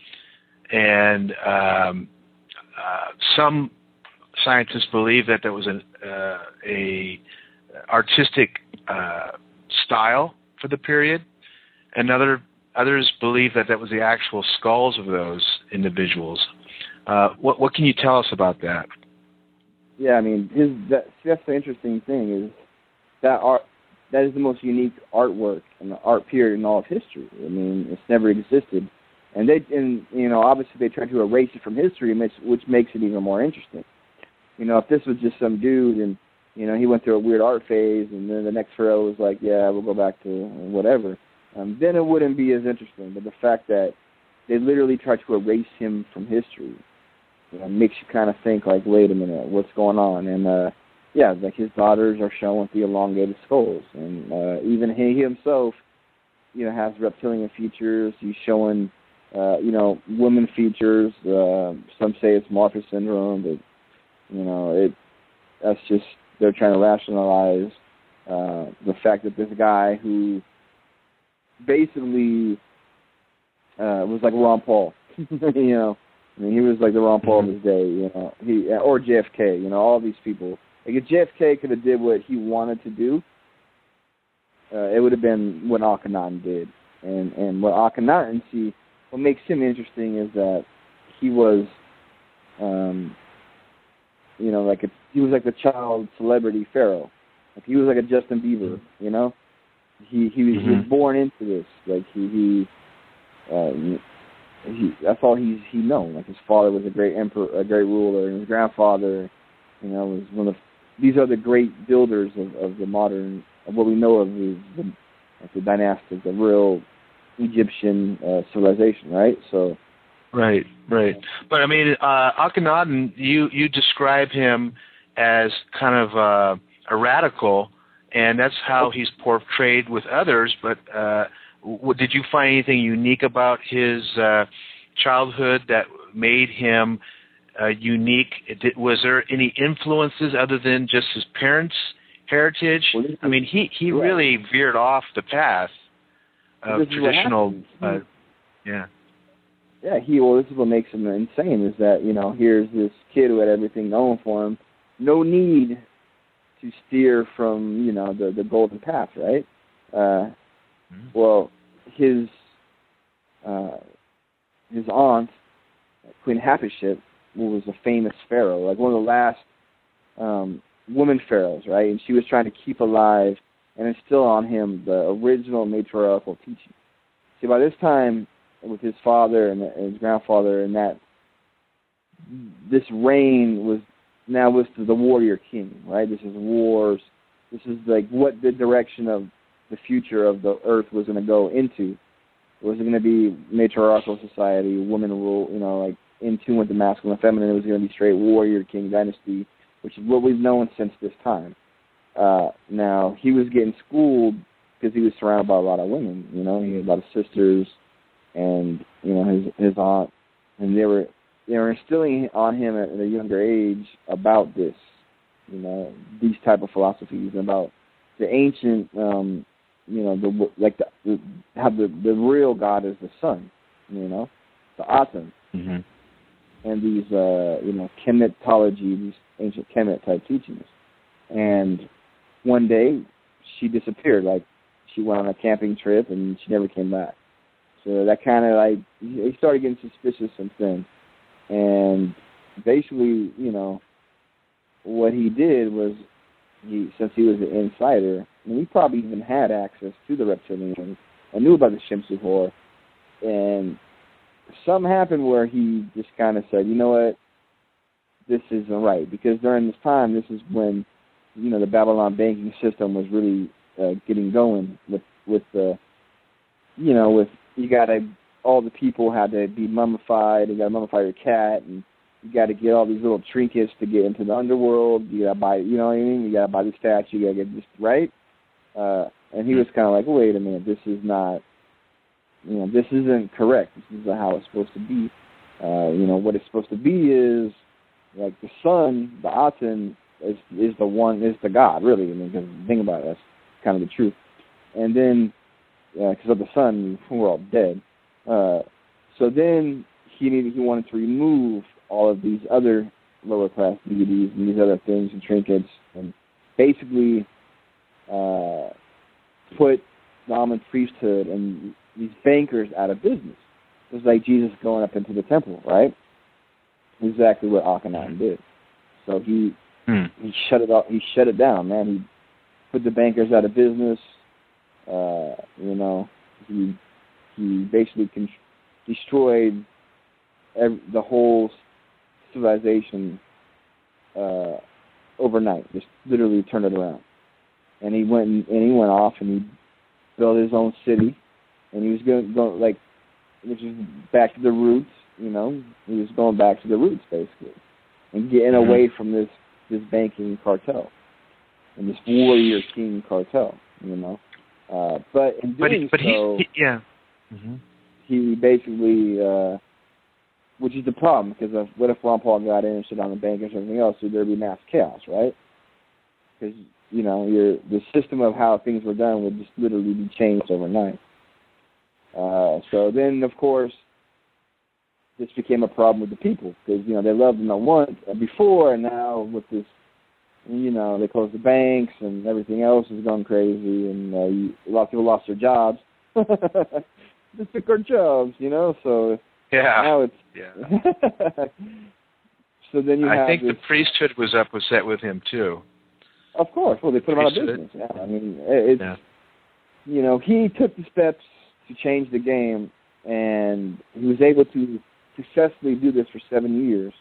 and um, uh, some scientists believe that there was an uh, a artistic uh, style for the period, and other others believe that that was the actual skulls of those individuals. Uh, what what can you tell us about that? Yeah, I mean, his that, that's the interesting thing is that art that is the most unique artwork in the art period in all of history. I mean, it's never existed, and they and you know obviously they tried to erase it from history, which which makes it even more interesting. You know, if this was just some dude and you know he went through a weird art phase, and then the next pharaoh was like, yeah, we'll go back to whatever, um, then it wouldn't be as interesting. But the fact that they literally tried to erase him from history, you know, makes you kind of think like, wait a minute, what's going on? And uh, yeah, like his daughters are shown with the elongated skulls, and uh, even he himself, you know, has reptilian features. He's showing, uh, you know, woman features. Uh, some say it's Marfan syndrome, but you know, it that's just they're trying to rationalize uh, the fact that this guy who basically uh, was like Ron Paul, you know. I mean, he was like the Ron Paul of his day, you know, he or J F K, you know, all these people. Like if J F K could have did what he wanted to do, uh, it would have been what Akhenaten did. And and what Akhenaten, see, what makes him interesting is that he was, um, you know, like a, he was like the child celebrity pharaoh. Like he was like a Justin Bieber, you know. He he was, mm-hmm. he was born into this. Like he he. Uh, He, that's all he's he known. Like his father was a great emperor, a great ruler, and his grandfather, you know, was one of these are the great builders of, of the modern of what we know of the the, like the dynastic, the real Egyptian uh, civilization, right? So, right, right. But I mean, uh, Akhenaten, you you describe him as kind of uh, a radical, and that's how he's portrayed with others. But uh, did you find anything unique about his uh, childhood that made him uh, unique? Did, was there any influences other than just his parents' heritage? I mean, he, he really veered off the path of traditional. Uh, yeah. Yeah, he. Well, this is what makes him insane. Is that you know here's this kid who had everything going for him, no need to steer from you know the the golden path, right? Uh, Well, his uh, his aunt, Queen Hatshepsut, was a famous pharaoh, like one of the last um, woman pharaohs, right? And she was trying to keep alive and instill on him the original matriarchal teaching. See, by this time, with his father and his grandfather, and that this reign was now was to the warrior king, right? This is wars. This is like what the direction of the future of the earth was going to go into. Was it going to be matriarchal society, women rule, you know, like in tune with the masculine and feminine? It was going to be straight warrior king dynasty, which is what we've known since this time. Uh, now, he was getting schooled because he was surrounded by a lot of women, you know. He had a lot of sisters and, you know, his his aunt. And they were, they were instilling on him at a younger age about this, you know, these type of philosophies, about the ancient... Um, You know, the like the, the how the the real God is the sun, you know, the Aten, mm-hmm. and these uh you know Kemetology, these ancient Kemet type teachings. And one day she disappeared, like she went on a camping trip and she never came back. So that kind of like he started getting suspicious since then. And basically, you know, what he did was he since he was an insider. And he probably even had access to the reptilians and knew about the Shemsu-Hor. And something happened where he just kind of said, you know what, this isn't right. Because during this time, this is when, you know, the Babylon banking system was really uh, getting going with, with the, you know, with, you got to, all the people had to be mummified. You got to mummify your cat, and you got to get all these little trinkets to get into the underworld. You got to buy, you know what I mean? You got to buy the statue. You got to get this, right? Uh, and he was kind of like, wait a minute, this is not, you know, this isn't correct. This isn't how it's supposed to be. Uh, you know, what it's supposed to be is, like, the sun, the Aten, is is the one, is the God, really. I mean, because think about it, that's kind of the truth. And then because uh, of the sun, we're all dead. Uh, so then he needed, he wanted to remove all of these other lower class deities and these other things and trinkets, and basically uh, put the almond priesthood and these bankers out of business. It was like Jesus going up into the temple, right? Exactly what Akhenaten did. So he hmm. he shut it off. He shut it down, man. He put the bankers out of business. Uh, you know, he he basically con- destroyed every, the whole civilization uh, overnight. Just literally turned it around. And he went and, and he went off and he built his own city. And he was going go like, which is back to the roots. You know, he was going back to the roots basically, and getting mm-hmm. away from this this banking cartel and this warrior king cartel. You know. Uh, but in doing but, but so, he, he, yeah, mm-hmm. he basically, uh, which is the problem, because if, what if Ron Paul got in and shit on the bankers and everything else, so there'd be mass chaos, right? Because, you know, your the system of how things were done would just literally be changed overnight. Uh, so then, of course, this became a problem with the people, because, you know, they loved him at once before, and now with this, you know, they closed the banks and everything else is going crazy, and uh, you, a lot of people lost their jobs. They took our jobs, you know. So yeah, now it's yeah. So then you I have think this, the priesthood was upset with him too. Of course, well, they put him out of business. Yeah, I mean, it's yeah. you know, he took the steps to change the game, and he was able to successfully do this for seven years.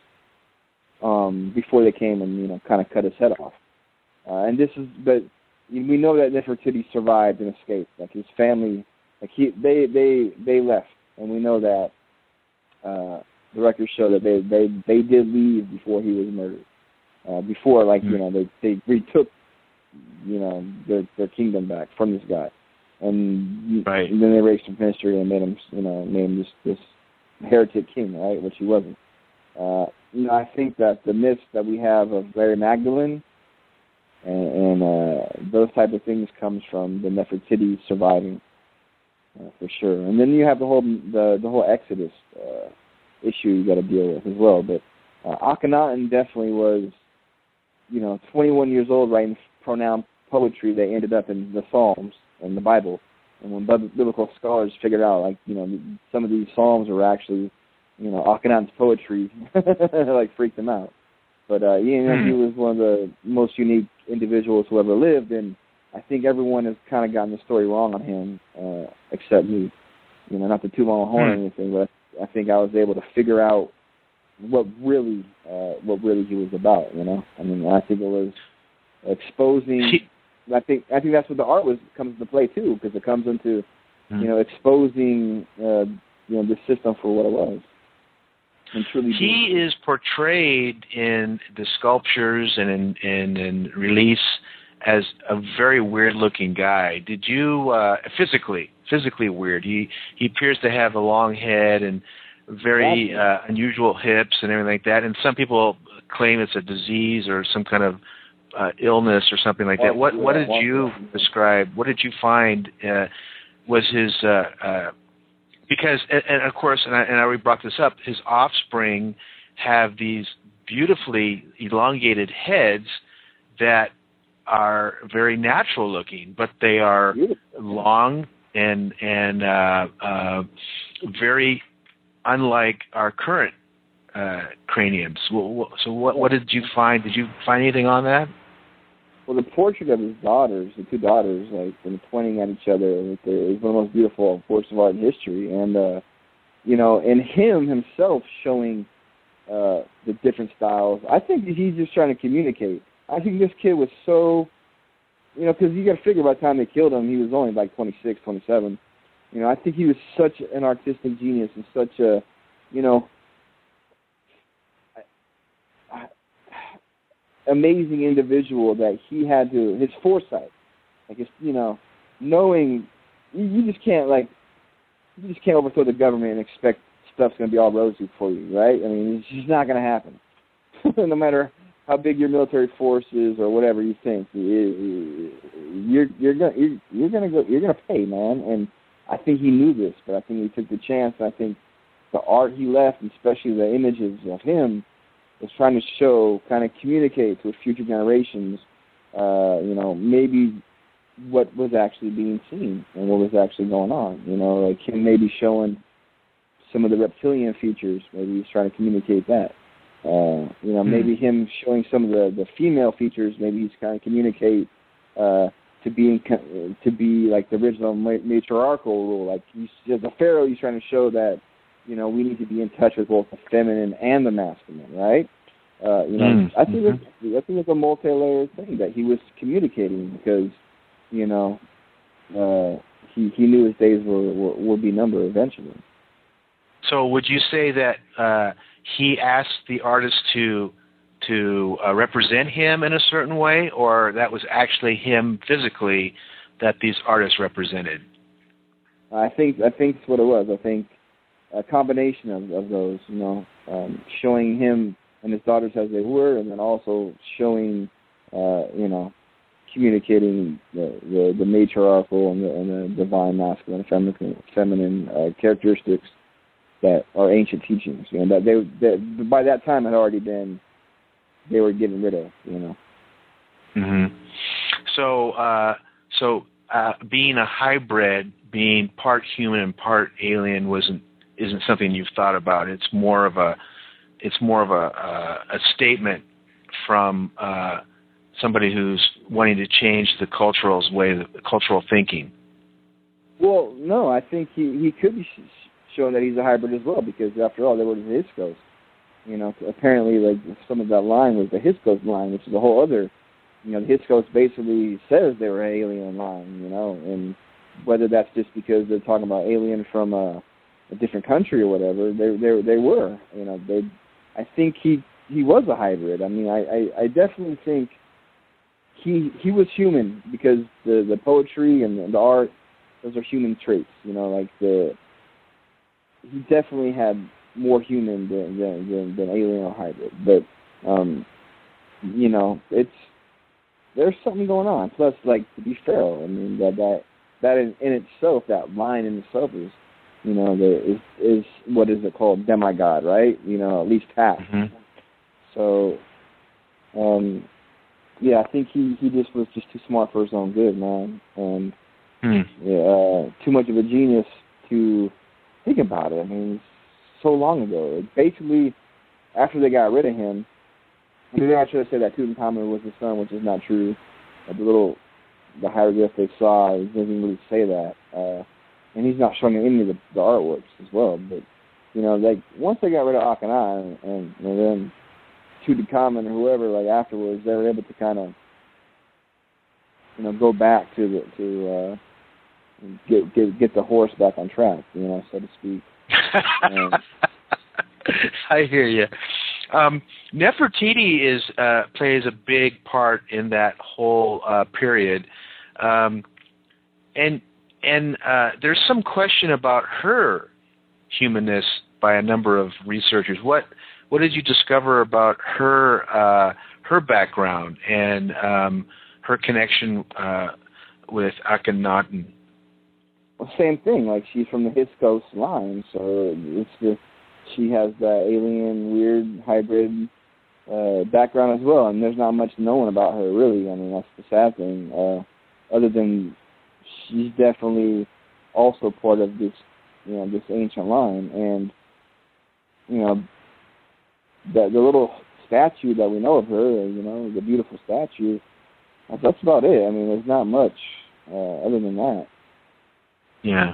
Um, before they came and, you know, kind of cut his head off. Uh, and this is, but we know that Nefertiti survived and escaped. Like his family, like he, they, they, they left, and we know that uh, the records show that they, they, they did leave before he was murdered. Uh, before, like mm-hmm. you know, they, they retook, you know, their, their kingdom back from this guy, and, right. and then they erased him from history and made him, you know, made him this this heretic king, right, which he wasn't. Uh, you know, I think that the myths that we have of Mary Magdalene and, and uh, those type of things comes from the Nefertiti surviving, uh, for sure. And then you have the whole the, the whole Exodus uh, issue you got to deal with as well. But uh, Akhenaten definitely was, you know, twenty-one years old writing pronounced poetry that ended up in the Psalms and the Bible. And when biblical scholars figured out, like, you know, some of these Psalms were actually, you know, Akhenaten's poetry like freaked him out. But uh, you know, he was one of the most unique individuals who ever lived, and I think everyone has kind of gotten the story wrong on him, uh, except me. You know, not to toot my own horn or anything, but I think I was able to figure out what really, uh, what really he was about. You know, I mean, I think it was exposing. I think I think that's what the art was comes into play too, because it comes into, you know, exposing, uh, you know, the system for what it was. He is portrayed in the sculptures and in, in, in release as a very weird-looking guy. Did you uh, physically, physically weird? He he appears to have a long head and very uh, unusual hips and everything like that. And some people claim it's a disease or some kind of uh, illness or something like that. What what did you describe? What did you find uh, was his? Uh, uh, Because, and, and of course, and I, and I already brought this up, his offspring have these beautifully elongated heads that are very natural looking, but they are long and and uh, uh, very unlike our current uh, craniums. So what what did you find? Did you find anything on that? Well, the portrait of his daughters, the two daughters, like, and pointing at each other, is one of the most beautiful works of art in history. And, uh, you know, and him himself showing uh, the different styles, I think he's just trying to communicate. I think this kid was so, you know, because you got to figure by the time they killed him, he was only like twenty-six, twenty-seven. You know, I think he was such an artistic genius and such a, you know, amazing individual that he had to, his foresight, like, his, you know, knowing, you, you just can't, like, you just can't overthrow the government and expect stuff's going to be all rosy for you, right? I mean, it's just not going to happen. No matter how big your military force is or whatever you think, you're you're going you're, you're going to go, you're going to pay, man. And I think he knew this, but I think he took the chance. I think the art he left, especially the images of him, was trying to show, kind of communicate with future generations, uh, you know, maybe what was actually being seen and what was actually going on. You know, like him maybe showing some of the reptilian features. Maybe he's trying to communicate that. Uh, you know, maybe mm. him showing some of the, the female features. Maybe he's kind of communicate uh, to be in, to be like the original matriarchal rule. Like he's, the pharaoh, he's trying to show that, you know, we need to be in touch with both the feminine and the masculine, right? Uh, you know, mm. I think mm-hmm. it's, I think it's a multi-layered thing that he was communicating because, you know, uh, he he knew his days were, were would be numbered eventually. So would you say that uh, he asked the artist to to uh, represent him in a certain way, or that was actually him physically that these artists represented? I think I think that's what it was. I think a combination of, of those, you know, um, showing him and his daughters as they were, and then also showing, uh, you know, communicating the the, the matriarchal and the, and the divine masculine and feminine, feminine uh, characteristics that are ancient teachings, you know, that they that by that time had already been, they were getting rid of, you know. Mm-hmm. So, uh, so uh, being a hybrid, being part human and part alien, wasn't isn't something you've thought about. It's more of a, it's more of a a, a statement from uh, somebody who's wanting to change the cultural way, the cultural thinking. Well, no, I think he he could be showing that he's a hybrid as well, because after all, they were the Hyksos. You know, apparently, like some of that line was the Hyksos line, which is a whole other. You know, the Hyksos basically says they were an alien line. You know, and whether that's just because they're talking about alien from a, a different country or whatever, they they they were. You know, they. I think he he was a hybrid. I mean, I I, I definitely think he he was human, because the the poetry and the, the art, those are human traits. You know, like the. He definitely had more human than than, than, than alien or hybrid, but um, you know, it's there's something going on. Plus, like, to be pharaoh, I mean, that that that in, in itself, that line in itself is, you know, the, is is what is it called, demigod, right? You know, at least half. Mm-hmm. So, um, yeah, I think he he just was just too smart for his own good, man, and mm. yeah, uh, too much of a genius to. Think about it. I mean, so long ago. Basically, after they got rid of him, and then I should have said that Tutankhamun was his son, which is not true. Uh, the little, the hieroglyph they saw, it doesn't really say that. Uh, and he's not showing any of the, the artworks as well. But, you know, like, once they got rid of Akhenaten, and, and, and then Tutankhamun or whoever, like, afterwards, they were able to kind of, you know, go back to the, to, uh, Get, get get the horse back on track, you know, so to speak. Um, I hear you. Um, Nefertiti is uh, plays a big part in that whole uh, period, um, and and uh, there's some question about her humanness by a number of researchers. What what did you discover about her uh, her background and um, her connection uh, with Akhenaten? Well, same thing. Like, she's from the Hyksos line, so it's just she has that alien, weird, hybrid uh, background as well. And there's not much known about her, really. I mean, that's the sad thing. Uh, other than she's definitely also part of this, you know, this ancient line. And you know, the the little statue that we know of her, you know, the beautiful statue. That's about it. I mean, there's not much uh, other than that. Yeah.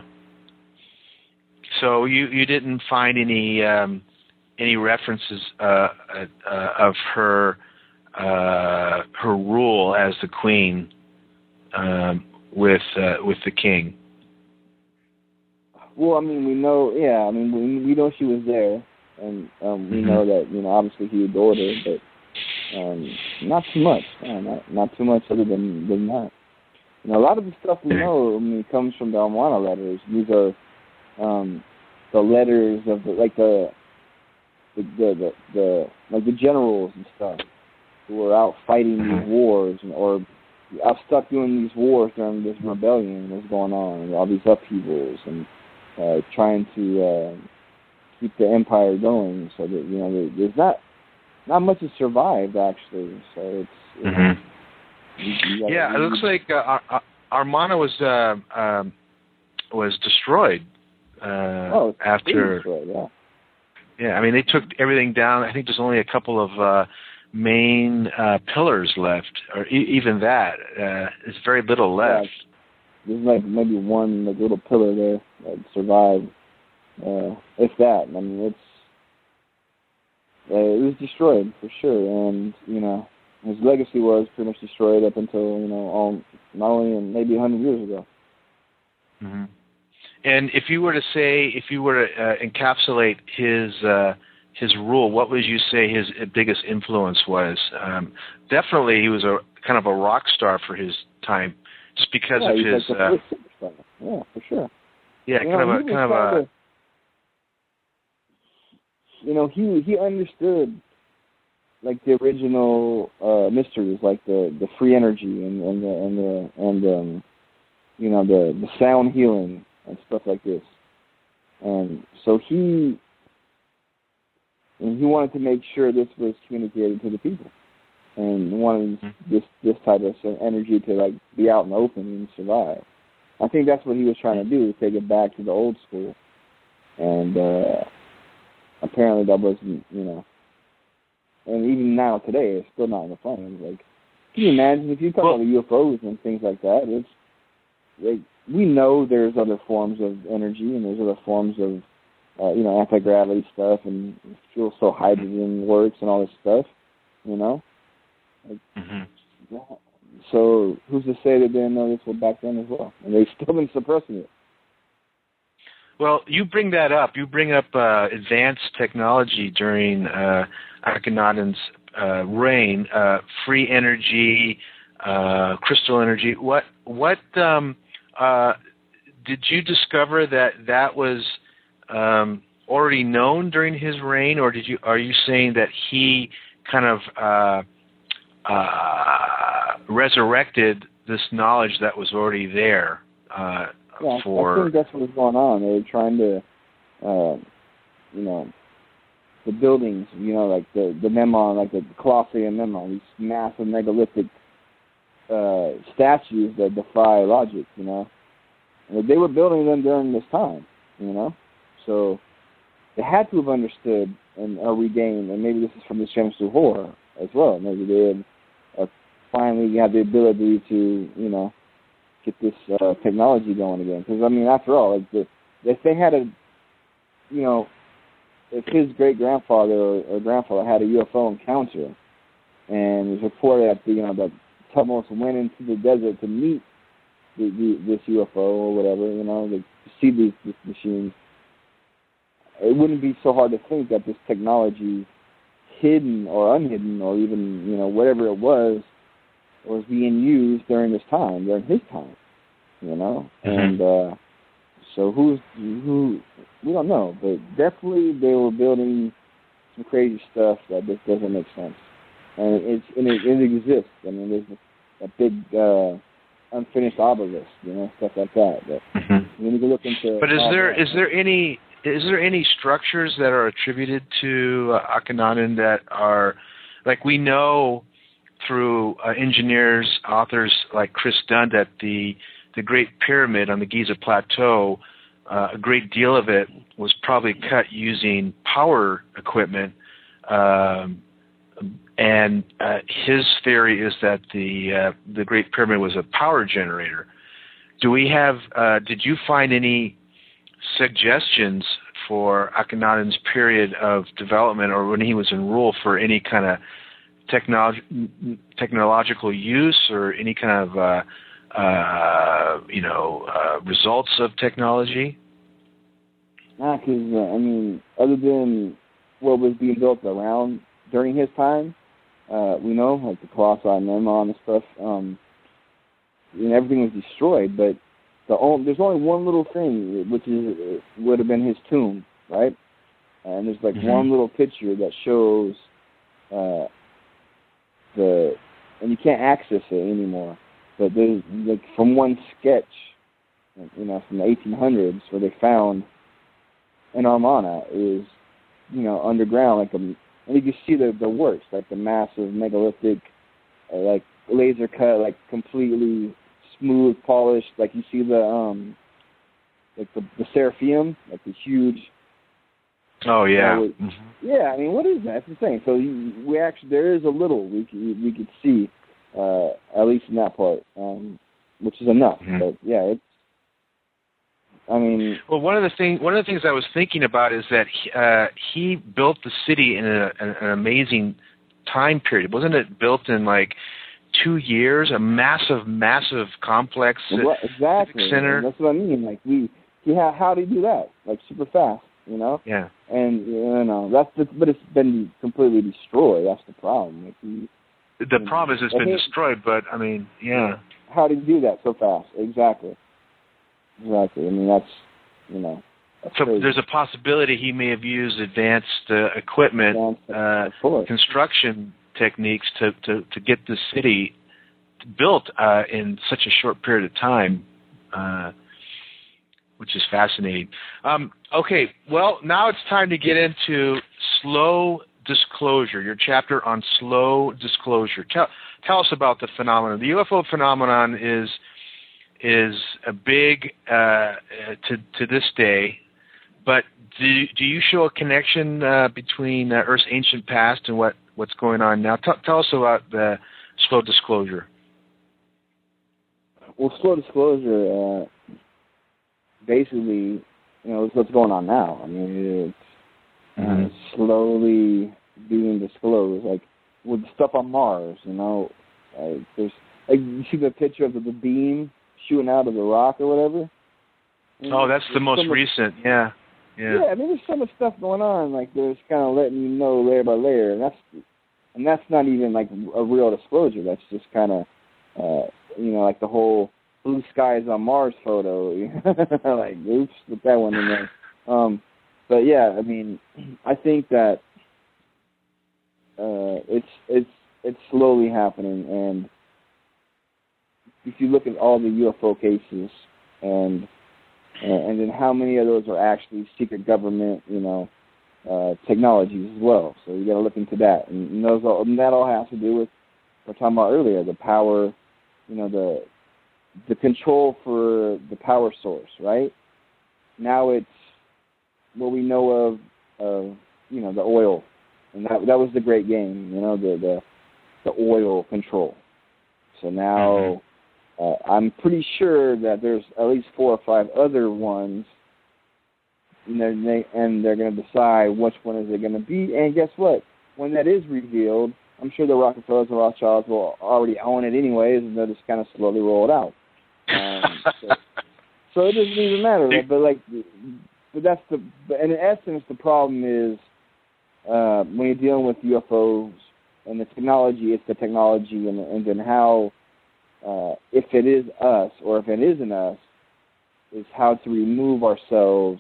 So you, you didn't find any um, any references uh, uh, of her uh, her rule as the queen um, with uh, with the king. Well, I mean, we know. Yeah, I mean, we we know she was there, and um, we mm-hmm. know that, you know, obviously he adored her, but um, not too much. Yeah, not not too much other than than that. You know, a lot of the stuff we know, I mean, comes from the Amarna letters. These are um, the letters of the, like the the, the the the like the generals and stuff who were out fighting these wars, and, or I was stuck doing these wars during this rebellion that was going on, and all these upheavals, and uh, trying to uh, keep the empire going. So that you know, there, there's not not much has survived actually. So it's you mm-hmm. know, you, you yeah. It looks like uh, Ar- Armana was uh, um, was destroyed uh, oh, after. Destroyed, yeah. Yeah, I mean they took everything down. I think there's only a couple of uh, main uh, pillars left, or e- even that. Uh, there's very little left. Yeah, there's like maybe one like, little pillar there that survived. Uh, if that, I mean, it's uh, it was destroyed for sure, and you know his legacy was pretty much destroyed up until you know all, not only in maybe a hundred years ago. Mm-hmm. And if you were to say, if you were to uh, encapsulate his uh, his rule, what would you say his biggest influence was? Um, definitely, he was a kind of a rock star for his time, just because yeah, of he's his. Like the uh, first superstar. Yeah, for sure. Yeah, you kind know, of a kind of a. To, you know, he he understood like the original uh, mysteries, like the, the free energy and, and the and the and um, you know the the sound healing and stuff like this. And so he and he wanted to make sure this was communicated to the people, and wanted mm-hmm. this this type of energy to like be out in the open and survive. I think that's what he was trying to do, to take it back to the old school. And uh, apparently that wasn't, you know, and even now today it's still not in the plans. Like, can you imagine if you talk well, about U F Os and things like that? It's like, we know there's other forms of energy and there's other forms of, uh, you know, anti-gravity stuff and fuel cell hydrogen works and all this stuff, you know? Like, mm-hmm. So who's to say they didn't know this back then as well? And they've still been suppressing it. Well, you bring that up. You bring up uh, advanced technology during uh, Akhenaten's uh, reign, uh, free energy, uh, crystal energy. What what um, uh, did you discover that that was um, already known during his reign, or did you are you saying that he kind of uh, uh, resurrected this knowledge that was already there? Uh, Yeah, for... I think that's what was going on. They were trying to, uh, you know, the buildings, you know, like the the Memnon, like the Colosseum Memnon, these massive megalithic uh, statues that defy logic, you know. And they were building them during this time, you know. So they had to have understood and uh, regained, and maybe this is from the Shemsu Horror as well. Maybe they had uh, finally had the ability to, you know, get this uh, technology going again. Because, I mean, after all, like the, if they had a, you know, if his great-grandfather or, or grandfather had a U F O encounter, and it was reported that, you know, that Tutmosis went into the desert to meet the, the, this U F O or whatever, you know, like, to see these, these machines, it wouldn't be so hard to think that this technology, hidden or unhidden or even, you know, whatever it was, was being used during this time, during his time, you know? Mm-hmm. And uh, so who's, who, we don't know, but definitely they were building some crazy stuff that just doesn't make sense. And it's and it, it exists. I mean, there's a big uh, unfinished obelisk, you know, stuff like that. But mm-hmm. you need to look into. But is there that. is there any is there any structures that are attributed to uh, Akhenaten that are, like, we know through uh, engineers, authors like Chris Dunn, that the the Great Pyramid on the Giza Plateau, uh, a great deal of it was probably cut using power equipment. Um, and uh, his theory is that the uh, the Great Pyramid was a power generator. Do we have? Uh, did you find any suggestions for Akhenaten's period of development, or when he was in rule, for any kind of technology, technological use, or any kind of uh, uh, you know uh, results of technology? Nah, because uh, I mean, other than what was being built around during his time, uh, we know, like the Colossi and Memnon and stuff, um, you know, everything was destroyed. But the only, there's only one little thing, which is would have been his tomb, right? And there's like mm-hmm. one little picture that shows uh, the, and you can't access it anymore. But there's like from one sketch, you know, from the eighteen hundreds, where they found an Armana is, you know, underground, like a, and you can see the the works, like the massive megalithic, uh, like laser cut, like completely smooth, polished, like you see the um, like the, the Seraphim, like the huge. Oh yeah. Uh, mm-hmm. Yeah, I mean, what is that? It's insane. So you, we actually there is a little we could, we could see, uh, at least in that part, um, which is enough. Mm-hmm. But yeah, it's. I mean, well, one of the thing, one of the things I was thinking about is that he, uh, he built the city in a, an, an amazing time period. Wasn't it built in like two years? A massive, massive complex well, exactly. center. And that's what I mean. Like we, yeah, how do you do that? Like super fast, you know? Yeah. And you know that's the, but it's been completely destroyed. That's the problem. Like we, the problem is it's been destroyed, but I mean, yeah. How do you do that so fast? Exactly. Exactly. I mean, that's, you know. That's so crazy. There's a possibility he may have used advanced uh, equipment, advanced, uh, construction techniques to, to, to get the city built uh, in such a short period of time, uh, which is fascinating. Um, okay, well, now it's time to get into slow disclosure, your chapter on slow disclosure. Tell, tell us about the phenomenon. The U F O phenomenon is... is a big uh, to to this day, but do do you show a connection uh, between uh, Earth's ancient past and what, what's going on now? T- tell us about the slow disclosure. Well, slow disclosure, uh, basically, you know, it's what's going on now. I mean, it's mm-hmm. uh, slowly being disclosed, like with stuff on Mars. You know, like there's like you see the picture of the, the beam shooting out of the rock or whatever. And oh, that's the most so much, recent, yeah. yeah. Yeah, I mean, there's so much stuff going on, like there's kind of letting you know layer by layer, and that's and that's not even like a real disclosure. That's just kind of, uh, you know, like the whole blue skies on Mars photo. Like, oops, put that one in there. Um, but yeah, I mean, I think that uh, it's it's it's slowly happening, and if you look at all the U F O cases and and then how many of those are actually secret government, you know, uh, technologies as well. So you got to look into that, and those all, and that all has to do with what we were talking about earlier, the power, you know, the the control for the power source. Right now, it's what we know of of you know the oil, and that that was the great game, you know, the the the oil control. So now. Mm-hmm. Uh, I'm pretty sure that there's at least four or five other ones, and they're, they, and they're going to decide which one is it going to be. And guess what? When that is revealed, I'm sure the Rockefellers and Rothschilds will already own it anyways, and they'll just kind of slowly roll it out. Um, so, so it doesn't even matter. Right? But like, but that's the. But in essence, the problem is uh, when you're dealing with U F Os and the technology. It's the technology, and and then how. Uh, if it is us or if it isn't us, is how to remove ourselves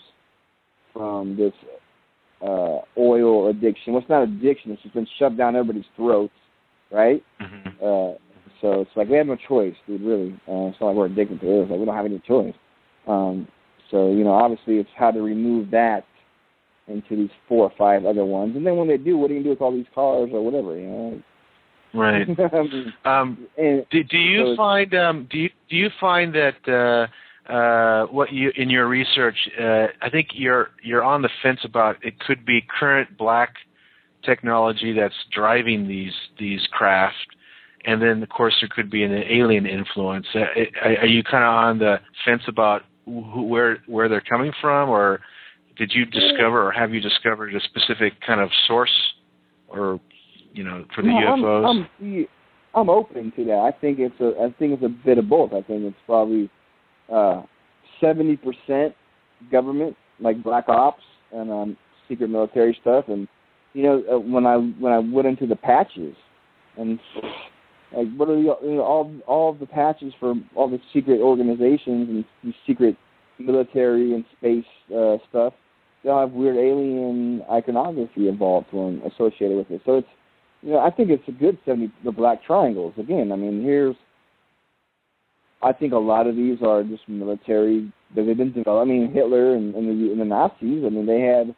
from this uh, oil addiction. Well, it's not addiction. It's just been shoved down everybody's throats, right? Mm-hmm. Uh, so it's like we have no choice, dude, really. Uh, it's not like we're addicted to it. It's like we don't have any choice. Um, so, you know, obviously it's how to remove that into these four or five other ones. And then when they do, what do you do with all these cars or whatever, you know? Right. um, and, do, do you so find um, do you do you find that uh, uh, what you in your research? Uh, I think you're you're on the fence about it could be current black technology that's driving these these craft, and then of course there could be an alien influence. Uh, are you kind of on the fence about who, where where they're coming from, or did you discover or have you discovered a specific kind of source or you know, for the no, U F Os? I'm, I'm, I'm open to that. I think it's a, I think it's a bit of both. I think it's probably uh, seventy percent government, like black ops and um, secret military stuff. And you know, uh, when I when I went into the patches, and like what are the, you know, all all of the patches for all the secret organizations and the secret military and space uh, stuff, they all have weird alien iconography involved when associated with it. So it's You know, I think it's a good seventy, the black triangles. Again, I mean, here's I think a lot of these are just military that they've been developed. I mean, Hitler and, and, the, and the Nazis, I mean, they had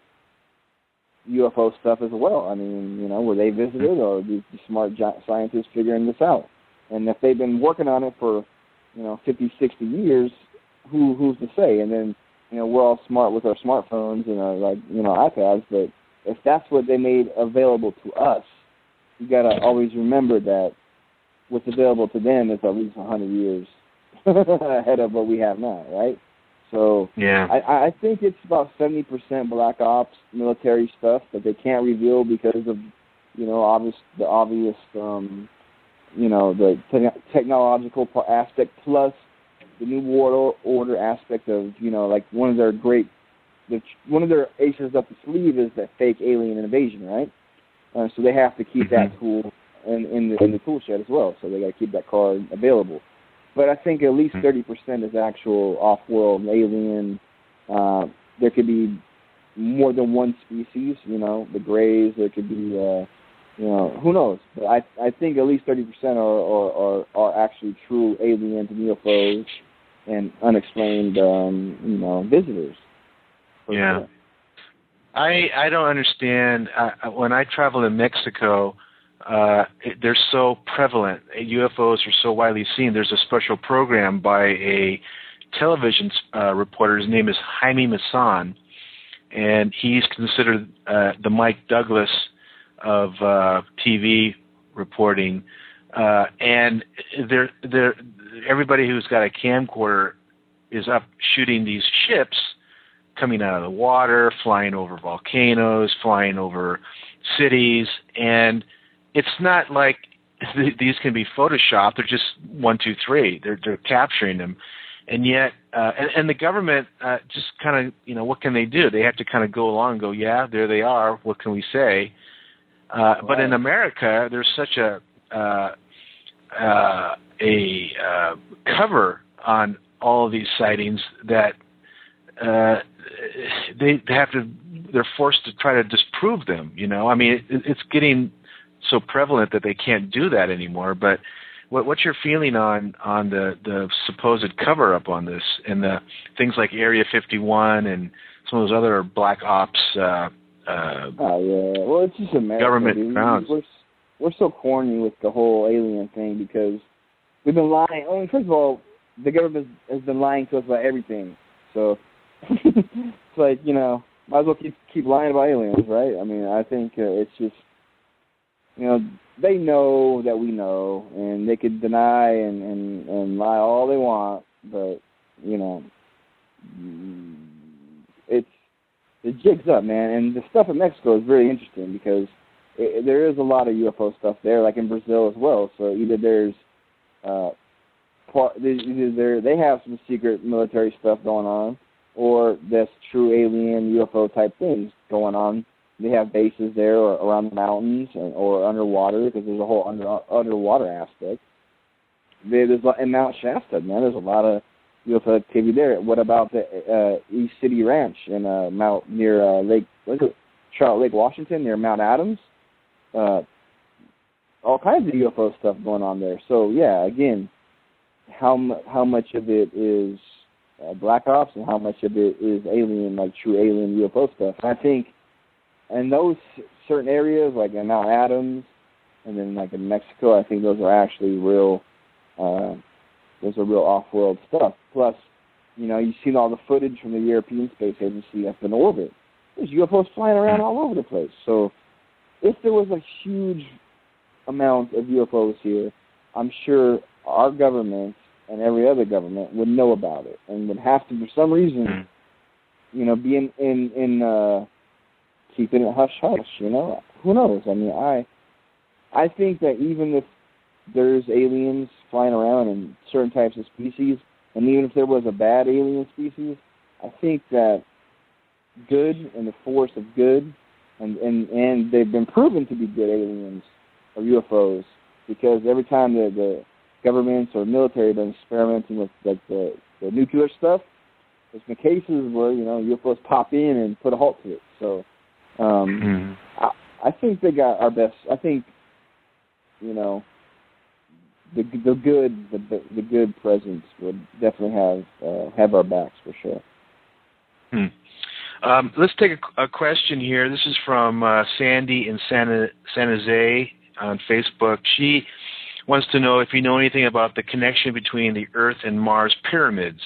U F O stuff as well. I mean, you know, were they visited or these, these smart scientists figuring this out? And if they've been working on it for, you know, fifty, sixty years, who who's to say? And then, you know, we're all smart with our smartphones and our, like, you know, iPads, but if that's what they made available to us, you got to always remember that what's available to them is at least one hundred years ahead of what we have now, right? So yeah. I, I think it's about seventy percent black ops military stuff that they can't reveal because of, you know, obvious the obvious, um, you know, the te- technological aspect plus the New World Order aspect of, you know, like one of their great, the, one of their aces up the sleeve is that fake alien invasion, right? Uh, so they have to keep mm-hmm. that tool in, in, the, in the tool shed as well. So they got to keep that card available. But I think at least thirty percent is actual off-world alien. Uh, there could be more than one species, you know, the Greys. There could be, uh, you know, who knows? But I I think at least thirty percent are, are, are, are actually true aliens and U F Os and unexplained, um, you know, visitors. Yeah. Sure. I I don't understand. Uh, when I travel in Mexico, uh, it, they're so prevalent. U F Os are so widely seen. There's a special program by a television uh, reporter. His name is Jaime Maussan, and he's considered uh, the Mike Douglas of uh, T V reporting. Uh, and they're, they're, everybody who's got a camcorder is up shooting these ships coming out of the water, flying over volcanoes, flying over cities, and it's not like th- these can be photoshopped. They're just one, two, three. They're they're capturing them, and yet, uh, and, and the government uh, just kind of, you know, what can they do? They have to kind of go along and go, yeah, there they are. What can we say? Uh, wow. But in America, there's such a uh, uh, a uh, cover on all of these sightings that uh, they they have to. They're forced to try to disprove them. You know, I mean, it, it's getting so prevalent that they can't do that anymore. But what, what's your feeling on on the, the supposed cover up on this and the things like Area fifty-one and some of those other black ops? Uh, uh, oh yeah, well it's just America. Government grounds. We're we're so corny with the whole alien thing because we've been lying. I mean, first of all, the government has been lying to us about everything. So it's like, you know, might as well keep keep lying about aliens, right? I mean, I think uh, it's just, you know, they know that we know, and they could deny and, and, and lie all they want, but, you know, it's, the jig's up, man. And the stuff in Mexico is very interesting because it, there is a lot of U F O stuff there, like in Brazil as well. So either there's, uh, part, either there, they have some secret military stuff going on, or that's true alien U F O type things going on. They have bases there or around the mountains or, or underwater because there's a whole under, underwater aspect. There's in Mount Shasta, man. There's a lot of U F O activity there. What about the uh, East City Ranch in uh, Mount near uh, Lake what is it? Charlotte Lake, Washington, near Mount Adams? Uh, all kinds of U F O stuff going on there. So yeah, again, how how much of it is uh, black ops and how much of it is alien, like true alien U F O stuff? And I think. And those certain areas, like in Mount Adams, and then like in Mexico, I think those are actually real. Uh, those are real off-world stuff. Plus, you know, you've seen all the footage from the European Space Agency up in orbit. There's U F Os flying around all over the place. So, if there was a huge amount of U F Os here, I'm sure our government and every other government would know about it and would have to, for some reason, you know, be in in in. Uh, keeping it hush hush, you know. Who knows? I mean, I, I think that even if there's aliens flying around in certain types of species, and even if there was a bad alien species, I think that good and the force of good, and and and they've been proven to be good aliens or U F Os because every time the the governments or military have been experimenting with like the, the nuclear stuff, there's been cases where, you know, U F Os pop in and put a halt to it. So. Um, mm. I, I think they got our best. I think, you know, the the good the the good presence would definitely have uh, have our backs for sure. Hmm. Um, let's take a, a question here. This is from uh, Sandy in San, San Jose on Facebook. She wants to know if you know anything about the connection between the Earth and Mars pyramids.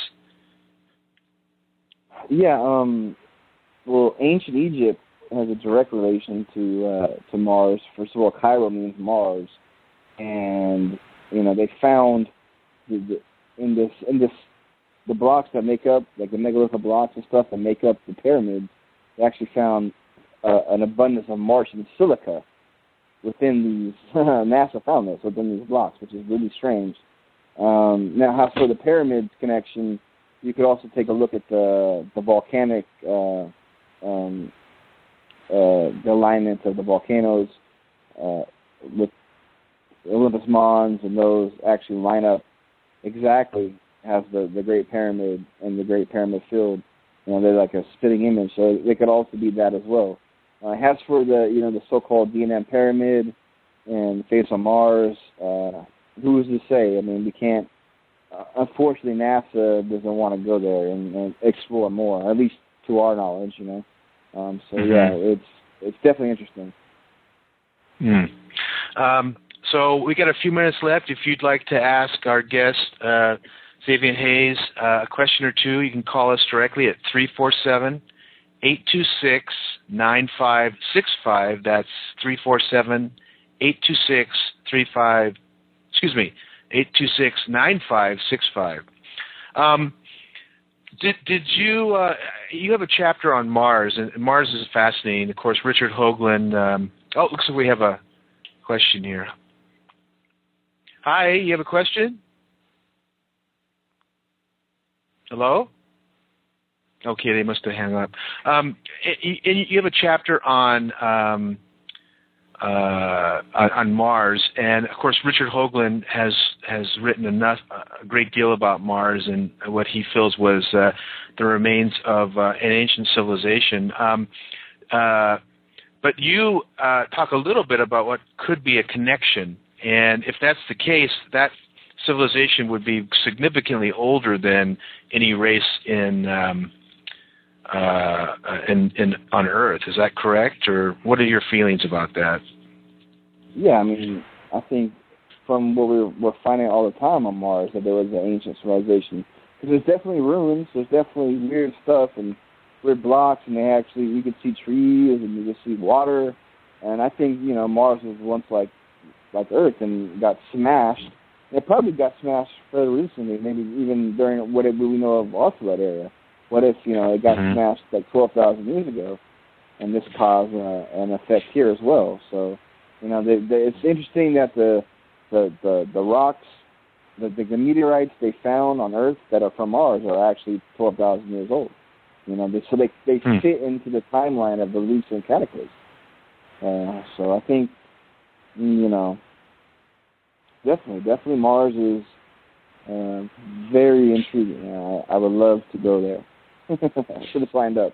Yeah. Um. Well, ancient Egypt has a direct relation to uh, to Mars. First of all, Cairo means Mars, and you know they found the, the, in this in this. the blocks that make up, like the megalithic blocks and stuff that make up the pyramids, they actually found uh, an abundance of Martian silica within these, NASA found this within these blocks, which is really strange. Um, now, how for the pyramids connection, you could also take a look at the the volcanic, uh, um, uh, the alignment of the volcanoes uh, with Olympus Mons, and those actually line up exactly has the, the Great Pyramid and the Great Pyramid Field. You know, they're like a spitting image, so they could also be that as well. Uh, as for the, you know, the so-called D N M Pyramid and the face on Mars, uh, who's to say? I mean, we can't, uh, unfortunately, NASA doesn't want to go there and, and explore more, at least to our knowledge, you know. Um, so, mm-hmm. yeah, it's it's definitely interesting. Mm. Um, so we got a few minutes left. If you'd like to ask our guest, uh, Xavier Hayes, uh, a question or two, you can call us directly at three four seven, eight two six, nine five six five. That's three four seven, eight two six, three five, excuse me, eight two six, nine five six five. Um, did did you uh, you have a chapter on Mars, and Mars is fascinating. Of course, Richard Hoagland. Um, oh, looks like we have a question here. Hi, you have a question? Hello? Okay, they must have hung up. Um, and you have a chapter on um, uh, on Mars, and of course, Richard Hoagland has has written enough a great deal about Mars and what he feels was uh, the remains of uh, an ancient civilization. Um, uh, but you uh, talk a little bit about what could be a connection, and if that's the case, that civilization would be significantly older than any race in, um, uh, in in on Earth. Is that correct, or what are your feelings about that? Yeah, I mean, I think from what we're, we're finding all the time on Mars that there was an ancient civilization. Because there's definitely ruins, there's definitely weird stuff and weird blocks, and they actually you could see trees and you could see water. And I think you know Mars was once like like Earth and got smashed. It probably got smashed fairly recently, maybe even during what we know of our flood area. What if, you know, it got mm-hmm. smashed like twelve thousand years ago, and this caused uh, an effect here as well? So, you know, they, they, it's interesting that the the, the, the rocks, the, the meteorites they found on Earth that are from Mars are actually twelve thousand years old. You know, they, so they they mm-hmm. fit into the timeline of the recent cataclysm. Uh, so I think, you know, Definitely, definitely Mars is uh, very intriguing. Uh, I would love to go there. I should have signed up.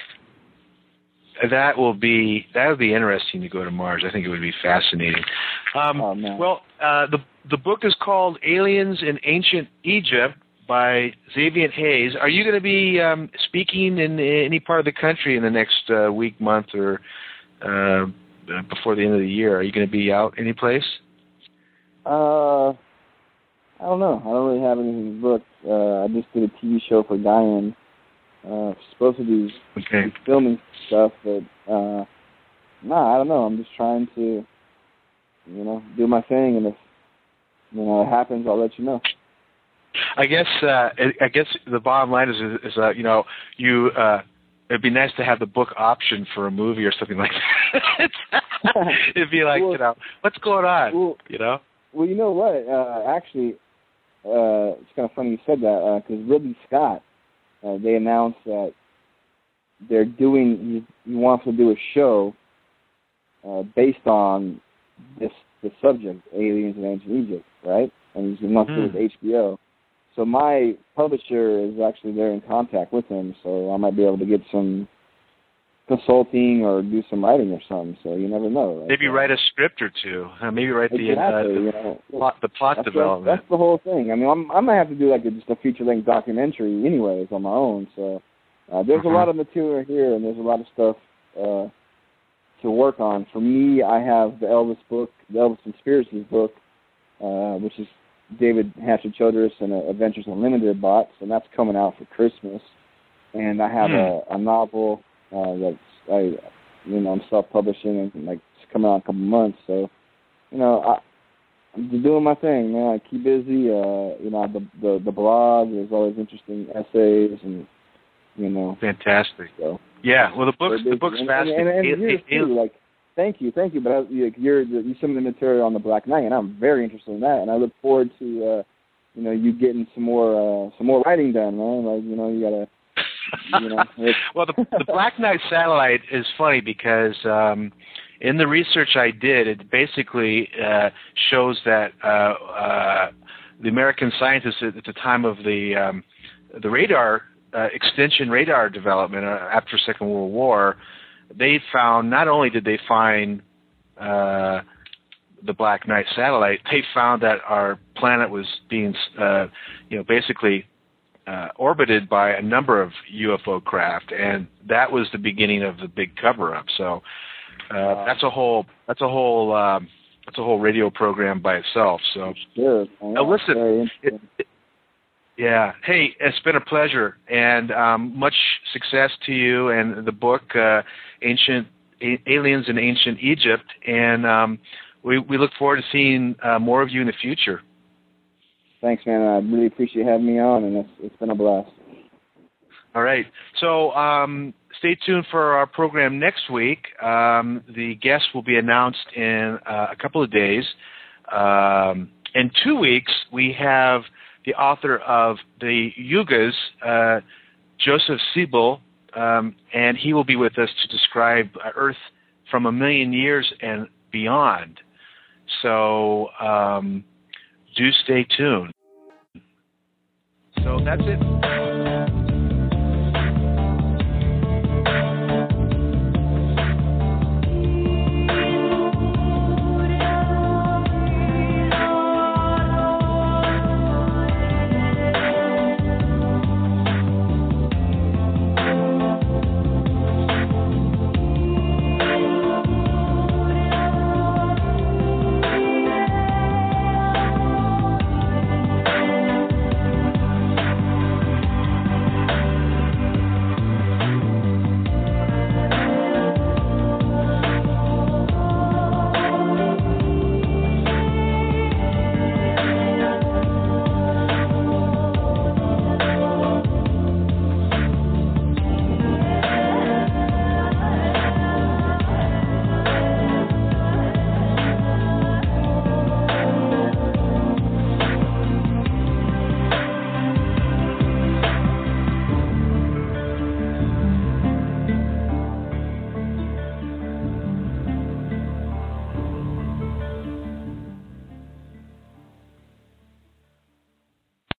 That will be that would be interesting to go to Mars. I think it would be fascinating. Um, oh, man. Well, uh, the the book is called Aliens in Ancient Egypt by Xavier Hayes. Are you going to be um, speaking in any part of the country in the next uh, week, month, or uh, before the end of the year? Are you going to be out any place? Uh, I don't know. I don't really have anything booked. Uh, I just did a T V show for Diane. Uh, supposed to be okay. filming stuff, but uh, nah, I don't know. I'm just trying to, you know, do my thing, and if you know it happens, I'll let you know. I guess. Uh, I guess the bottom line is, is uh, you know, you. Uh, it'd be nice to have the book option for a movie or something like that. It'd be like, well, you know, what's going on? Well, you know. Well, you know what? Uh, actually, uh, it's kind of funny you said that because uh, Ridley Scott, uh, they announced that they're doing. He, he wants to do a show uh, based on this the subject, aliens in ancient Egypt, right? And he's going to do it with H B O. So my publisher is actually there in contact with him, so I might be able to get some consulting or do some writing or something. So you never know. Right? Maybe write a script or two. Uh, maybe write exactly, the, uh, the, you know, plot, the plot that's development. The, that's the whole thing. I mean, I'm, I might have to do like a, just a feature-length documentary anyways on my own. So uh, there's mm-hmm. a lot of material here, and there's a lot of stuff uh, to work on. For me, I have the Elvis book, the Elvis Conspiracies book, uh, which is David Hatcher Childress and uh, Adventures Unlimited box, and that's coming out for Christmas. And I have mm. a, a novel uh, that's I, you know, I'm self-publishing and like it's coming out in a couple months. So, you know, I, I'm just doing my thing, man. I keep busy. Uh, you know, the, the the blog. There's always interesting essays and you know. Fantastic. So yeah. Well, the book's the book's and, fascinating. And, and, and here's too, like, thank you, thank you. But I, like, you're you sent me the material on the Black Knight, and I'm very interested in that. And I look forward to uh, you know you getting some more uh, some more writing done, man. Like you know you gotta. You know, well, the, the Black Knight satellite is funny because um, in the research I did, it basically uh, shows that uh, uh, the American scientists at the time of the um, the radar uh, extension radar development uh, after Second World War, they found not only did they find uh, the Black Knight satellite, they found that our planet was being, uh, you know, basically. Uh, orbited by a number of U F O craft, and that was the beginning of the big cover-up. So uh, wow. that's a whole—that's a whole, um, that's a whole radio program by itself. So, sure. Now, listen, it, it, yeah. Hey, it's been a pleasure, and um, much success to you and the book, uh, "Ancient A- Aliens in Ancient Egypt," and um, we we look forward to seeing uh, more of you in the future. Thanks, man. I really appreciate having me on, and it's, it's been a blast. All right. So um, stay tuned for our program next week. Um, the guest will be announced in uh, a couple of days. Um, in two weeks, we have the author of the Yugas, uh, Joseph Siebel, um, and he will be with us to describe Earth from a million years and beyond. So... Um, do stay tuned. So that's it.